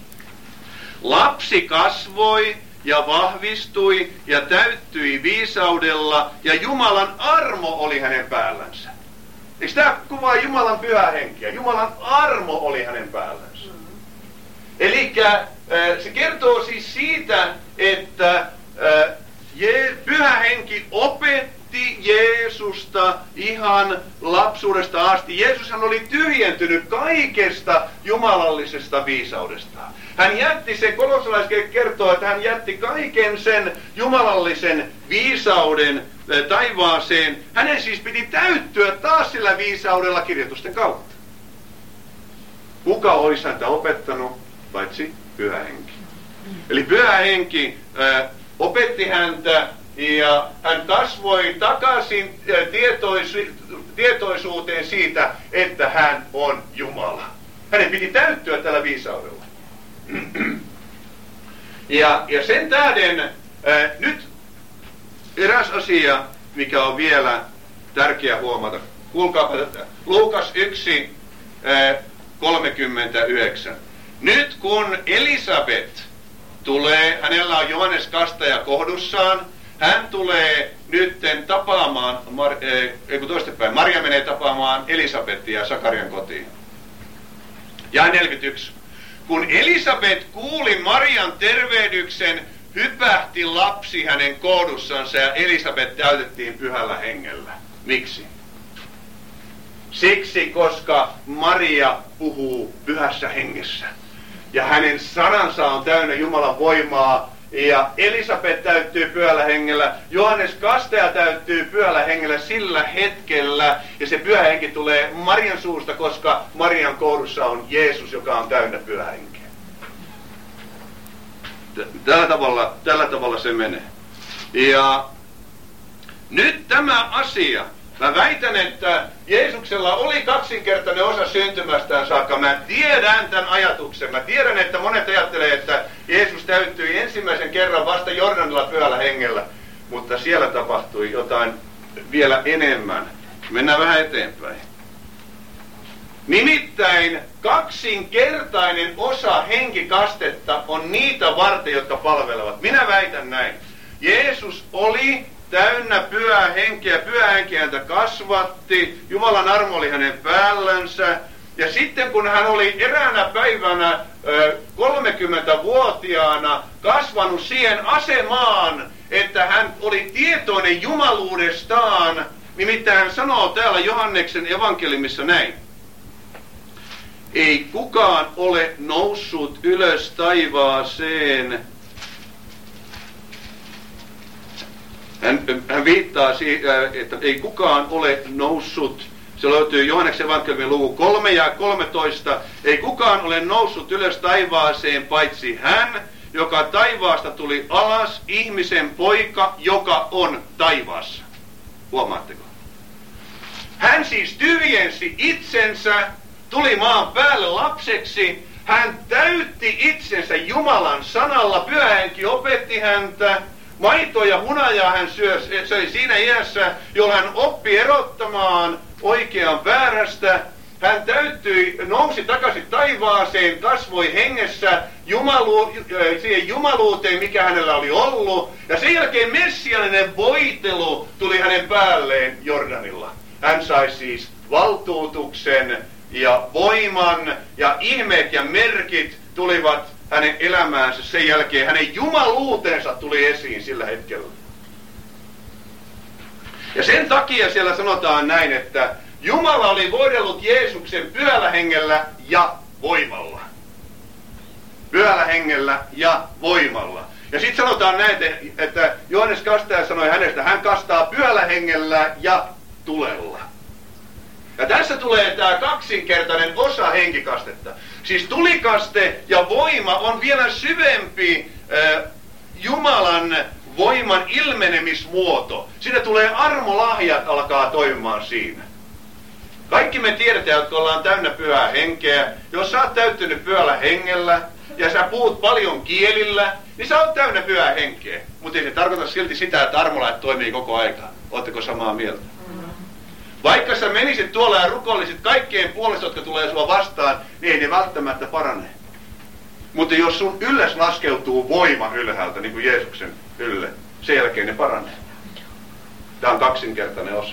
Lapsi kasvoi ja vahvistui ja täyttyi viisaudella, ja Jumalan armo oli hänen päällänsä. Eikö tämä kuvaa Jumalan pyhää henkeä? Jumalan armo oli hänen päällänsä. Eli se kertoo siis siitä, että pyhä henki opetti Jeesusta ihan lapsuudesta asti. Jeesushan oli tyhjentynyt kaikesta jumalallisesta viisaudestaan. Hän jätti sen, kolossalaiskirja kertoo, että hän jätti kaiken sen jumalallisen viisauden taivaaseen. Hänen siis piti täyttyä taas sillä viisaudella kirjoitusten kautta. Kuka olisi häntä opettanut, paitsi pyhä henki. Eli pyhä henki äh, opetti häntä, ja hän kasvoi takaisin äh, tietoisu- tietoisuuteen siitä, että hän on Jumala. Hänen piti täyttyä tällä viisaudella. Ja, ja sen tähden ää, nyt eräs asia, mikä on vielä tärkeä huomata. Kuulkaapa tätä. Luukas yksi kolmekymmentäyhdeksän. nyt kun Elisabet tulee, hänellä on Johannes Kastaja kohdussaan, hän tulee nytten tapaamaan, Mar, eh, ei kun toistepäin, Maria menee tapaamaan Elisabettia Sakarian kotiin. Ja neljäkymmentäyksi. Kun Elisabet kuuli Marian tervehdyksen, hypähti lapsi hänen kohdussansa ja Elisabet täytettiin pyhällä hengellä. Miksi? Siksi, koska Maria puhuu pyhässä hengessä. Ja hänen sanansa on täynnä Jumalan voimaa. Ja Elisabet täyttyy pyhällä hengellä. Johannes Kastaja täyttyy pyhällä hengellä sillä hetkellä. Ja se pyhä henki tulee Marian suusta, koska Marian kohdussa on Jeesus, joka on täynnä pyhä henkeä. Tällä tavalla, tällä tavalla se menee. Ja nyt tämä asia. Mä väitän, että Jeesuksella oli kaksinkertainen osa syntymästään saakka. Mä tiedän tämän ajatuksen. Mä tiedän, että monet ajattelee, että Jeesus täyttyi ensimmäisen kerran vasta Jordanilla pyhällä hengellä. Mutta siellä tapahtui jotain vielä enemmän. Mennään vähän eteenpäin. Nimittäin kaksinkertainen osa henkikastetta on niitä varten, jotka palvelevat. Minä väitän näin. Jeesus oli täynnä pyhää henkeä, pyhä henki häntä kasvatti, Jumalan armo oli hänen päällänsä. Ja sitten kun hän oli eräänä päivänä kolmekymmentävuotiaana kasvanut siihen asemaan, että hän oli tietoinen jumaluudestaan, nimittäin hän sanoo täällä Johanneksen evankeliumissa näin. Ei kukaan ole noussut ylös taivaaseen. Hän, hän viittaa siihen, että ei kukaan ole noussut, se löytyy Johanneksen evankeliumin luku kolme ja kolmetoista, ei kukaan ole noussut ylös taivaaseen paitsi hän, joka taivaasta tuli alas, ihmisen poika, joka on taivaassa. Huomaatteko? Hän siis tyhjensi itsensä, tuli maan päälle lapseksi, hän täytti itsensä Jumalan sanalla, pyhä henki opetti häntä, maitoa ja hunajaa hän syö, se oli siinä iässä, jolloin hän oppi erottamaan oikean väärästä. Hän täyttyi, nousi takaisin taivaaseen, kasvoi hengessä jumalu, siihen jumaluuteen, mikä hänellä oli ollut. Ja sen jälkeen messianinen voitelu tuli hänen päälleen Jordanilla. Hän sai siis valtuutuksen ja voiman ja ihmeet ja merkit tulivat hänen elämäänsä sen jälkeen. Hänen jumaluutensa tuli esiin sillä hetkellä. Ja sen takia siellä sanotaan näin, että Jumala oli voidellut Jeesuksen pyhällä hengellä ja voimalla. Pyhällä hengellä ja voimalla. Ja sitten sanotaan näin, että Johannes Kastaja sanoi hänestä, hän kastaa pyhällä hengellä ja tulella. Ja tässä tulee tämä kaksinkertainen osa henkikastetta. Siis tulikaste ja voima on vielä syvempi äh, Jumalan voiman ilmenemismuoto. Siinä tulee armolahjat alkaa toimimaan siinä. Kaikki me tiedetään, jotka ollaan täynnä pyhää henkeä. Jos sä oot täyttynyt pyhällä hengellä ja sä puhut paljon kielillä, niin sä oot täynnä pyhää henkeä. Mutta ei se tarkoita silti sitä, että armolahjat toimii koko aikaa. Ootteko samaa mieltä? Vaikka sä menisit tuolla ja rukollisit kaikkien puolesta, jotka tulee sua vastaan, niin ei ne välttämättä parane. Mutta jos sun ylles laskeutuu voima ylhäältä, niin kuin Jeesuksen ylle, sen jälkeen ne paranee. Tämä on kaksinkertainen osa.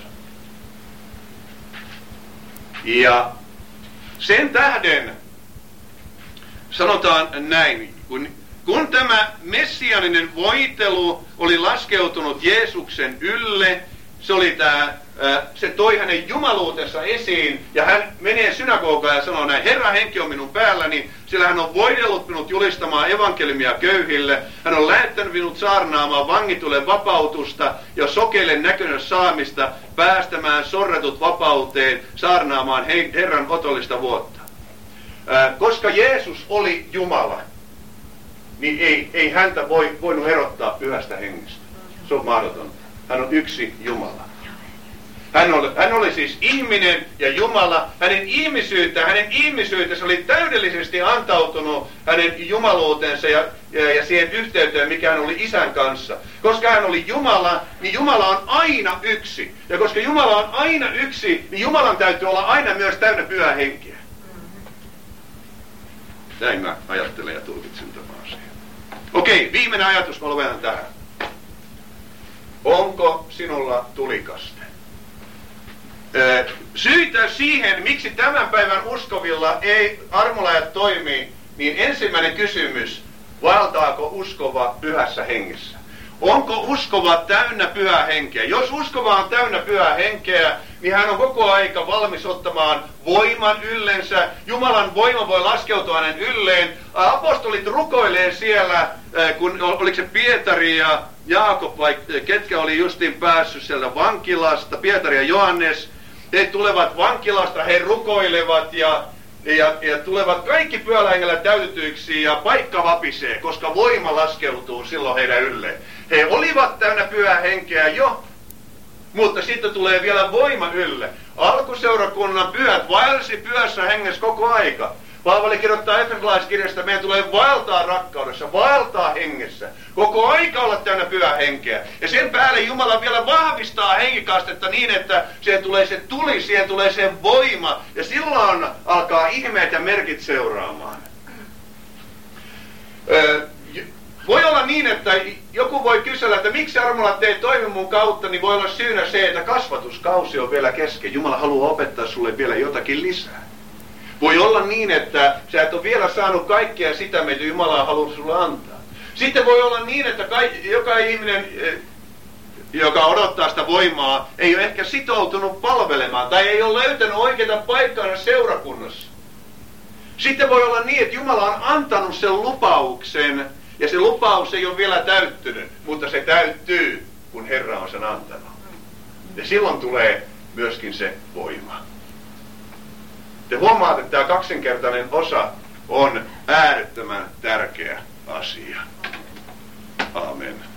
Ja sen tähden sanotaan näin, kun, kun tämä messianinen voitelu oli laskeutunut Jeesuksen ylle, se oli tämä, se toi hänen jumaluutensa esiin, ja hän menee synagogaan ja sanoo näin, Herran henki on minun päälläni, sillä hän on voidellut minut julistamaan evankeliumia köyhille, hän on lähettänyt minut saarnaamaan vangitulle vapautusta ja sokeille näköinen saamista, päästämään sorretut vapauteen, saarnaamaan Herran otollista vuotta. Koska Jeesus oli Jumala, niin ei, ei häntä voi, voinut erottaa pyhästä hengestä. Se on mahdotonta. Hän on yksi Jumala. Hän oli, hän oli siis ihminen ja Jumala. Hänen ihmisyyttä, hänen ihmisyytensä oli täydellisesti antautunut hänen jumaluutensa ja, ja, ja siihen yhteyteen, mikä hän oli Isän kanssa. Koska hän oli Jumala, niin Jumala on aina yksi. Ja koska Jumala on aina yksi, niin Jumalan täytyy olla aina myös täynnä pyhää henkeä. Näin mä ajattelen ja tulkitsen tämän asian. Okei, viimeinen ajatus, mä lopetan tähän. Onko sinulla tulikaste? Syitä siihen, miksi tämän päivän uskovilla ei armolajat toimi, niin ensimmäinen kysymys, vaeltaako uskova pyhässä hengessä? Onko uskova täynnä pyhää henkeä? Jos uskova on täynnä pyhää henkeä, niin hän on koko aika valmis ottamaan voiman yllensä. Jumalan voima voi laskeutua hänen ylleen. Apostolit rukoilee siellä, kun oliko se Pietari ja Jaakob vai ketkä oli justiin päässyt sieltä vankilasta, Pietari ja Johannes. He tulevat vankilasta, he rukoilevat ja, ja, ja tulevat kaikki pyhällä hengellä täytetyiksi ja paikka vapisee, koska voima laskeutuu silloin heidän ylleen. He olivat täynnä pyhää henkeä jo, mutta sitten tulee vielä voima ylle. Alkuseurakunnan pyhät vaelsi pyhässä hengessä koko aika. Paavali kirjoittaa Efesolaiskirjasta, meidän tulee vaeltaa rakkaudessa, vaeltaa hengessä. Koko aika olla täynnä pyhää henkeä. Ja sen päälle Jumala vielä vahvistaa henkikastetta niin, että siihen tulee se tuli, siihen tulee se voima. Ja silloin alkaa ihmeet ja merkit seuraamaan. Öö, voi olla niin, että joku voi kysellä, että miksi armolat ei toimi mun kautta, niin voi olla syynä se, että kasvatuskausi on vielä kesken. Jumala haluaa opettaa sulle vielä jotakin lisää. Voi olla niin, että sä et ole vielä saanut kaikkea sitä, mitä Jumala haluaa sulle antaa. Sitten voi olla niin, että kaikki, joka ihminen, joka odottaa sitä voimaa, ei ole ehkä sitoutunut palvelemaan tai ei ole löytänyt oikeita paikkaa seurakunnassa. Sitten voi olla niin, että Jumala on antanut sen lupauksen ja se lupaus ei ole vielä täyttynyt, mutta se täyttyy, kun Herra on sen antanut. Ja silloin tulee myöskin se voima. Te huomaatte, että tämä kaksinkertainen osa on äärettömän tärkeä asia. Amen.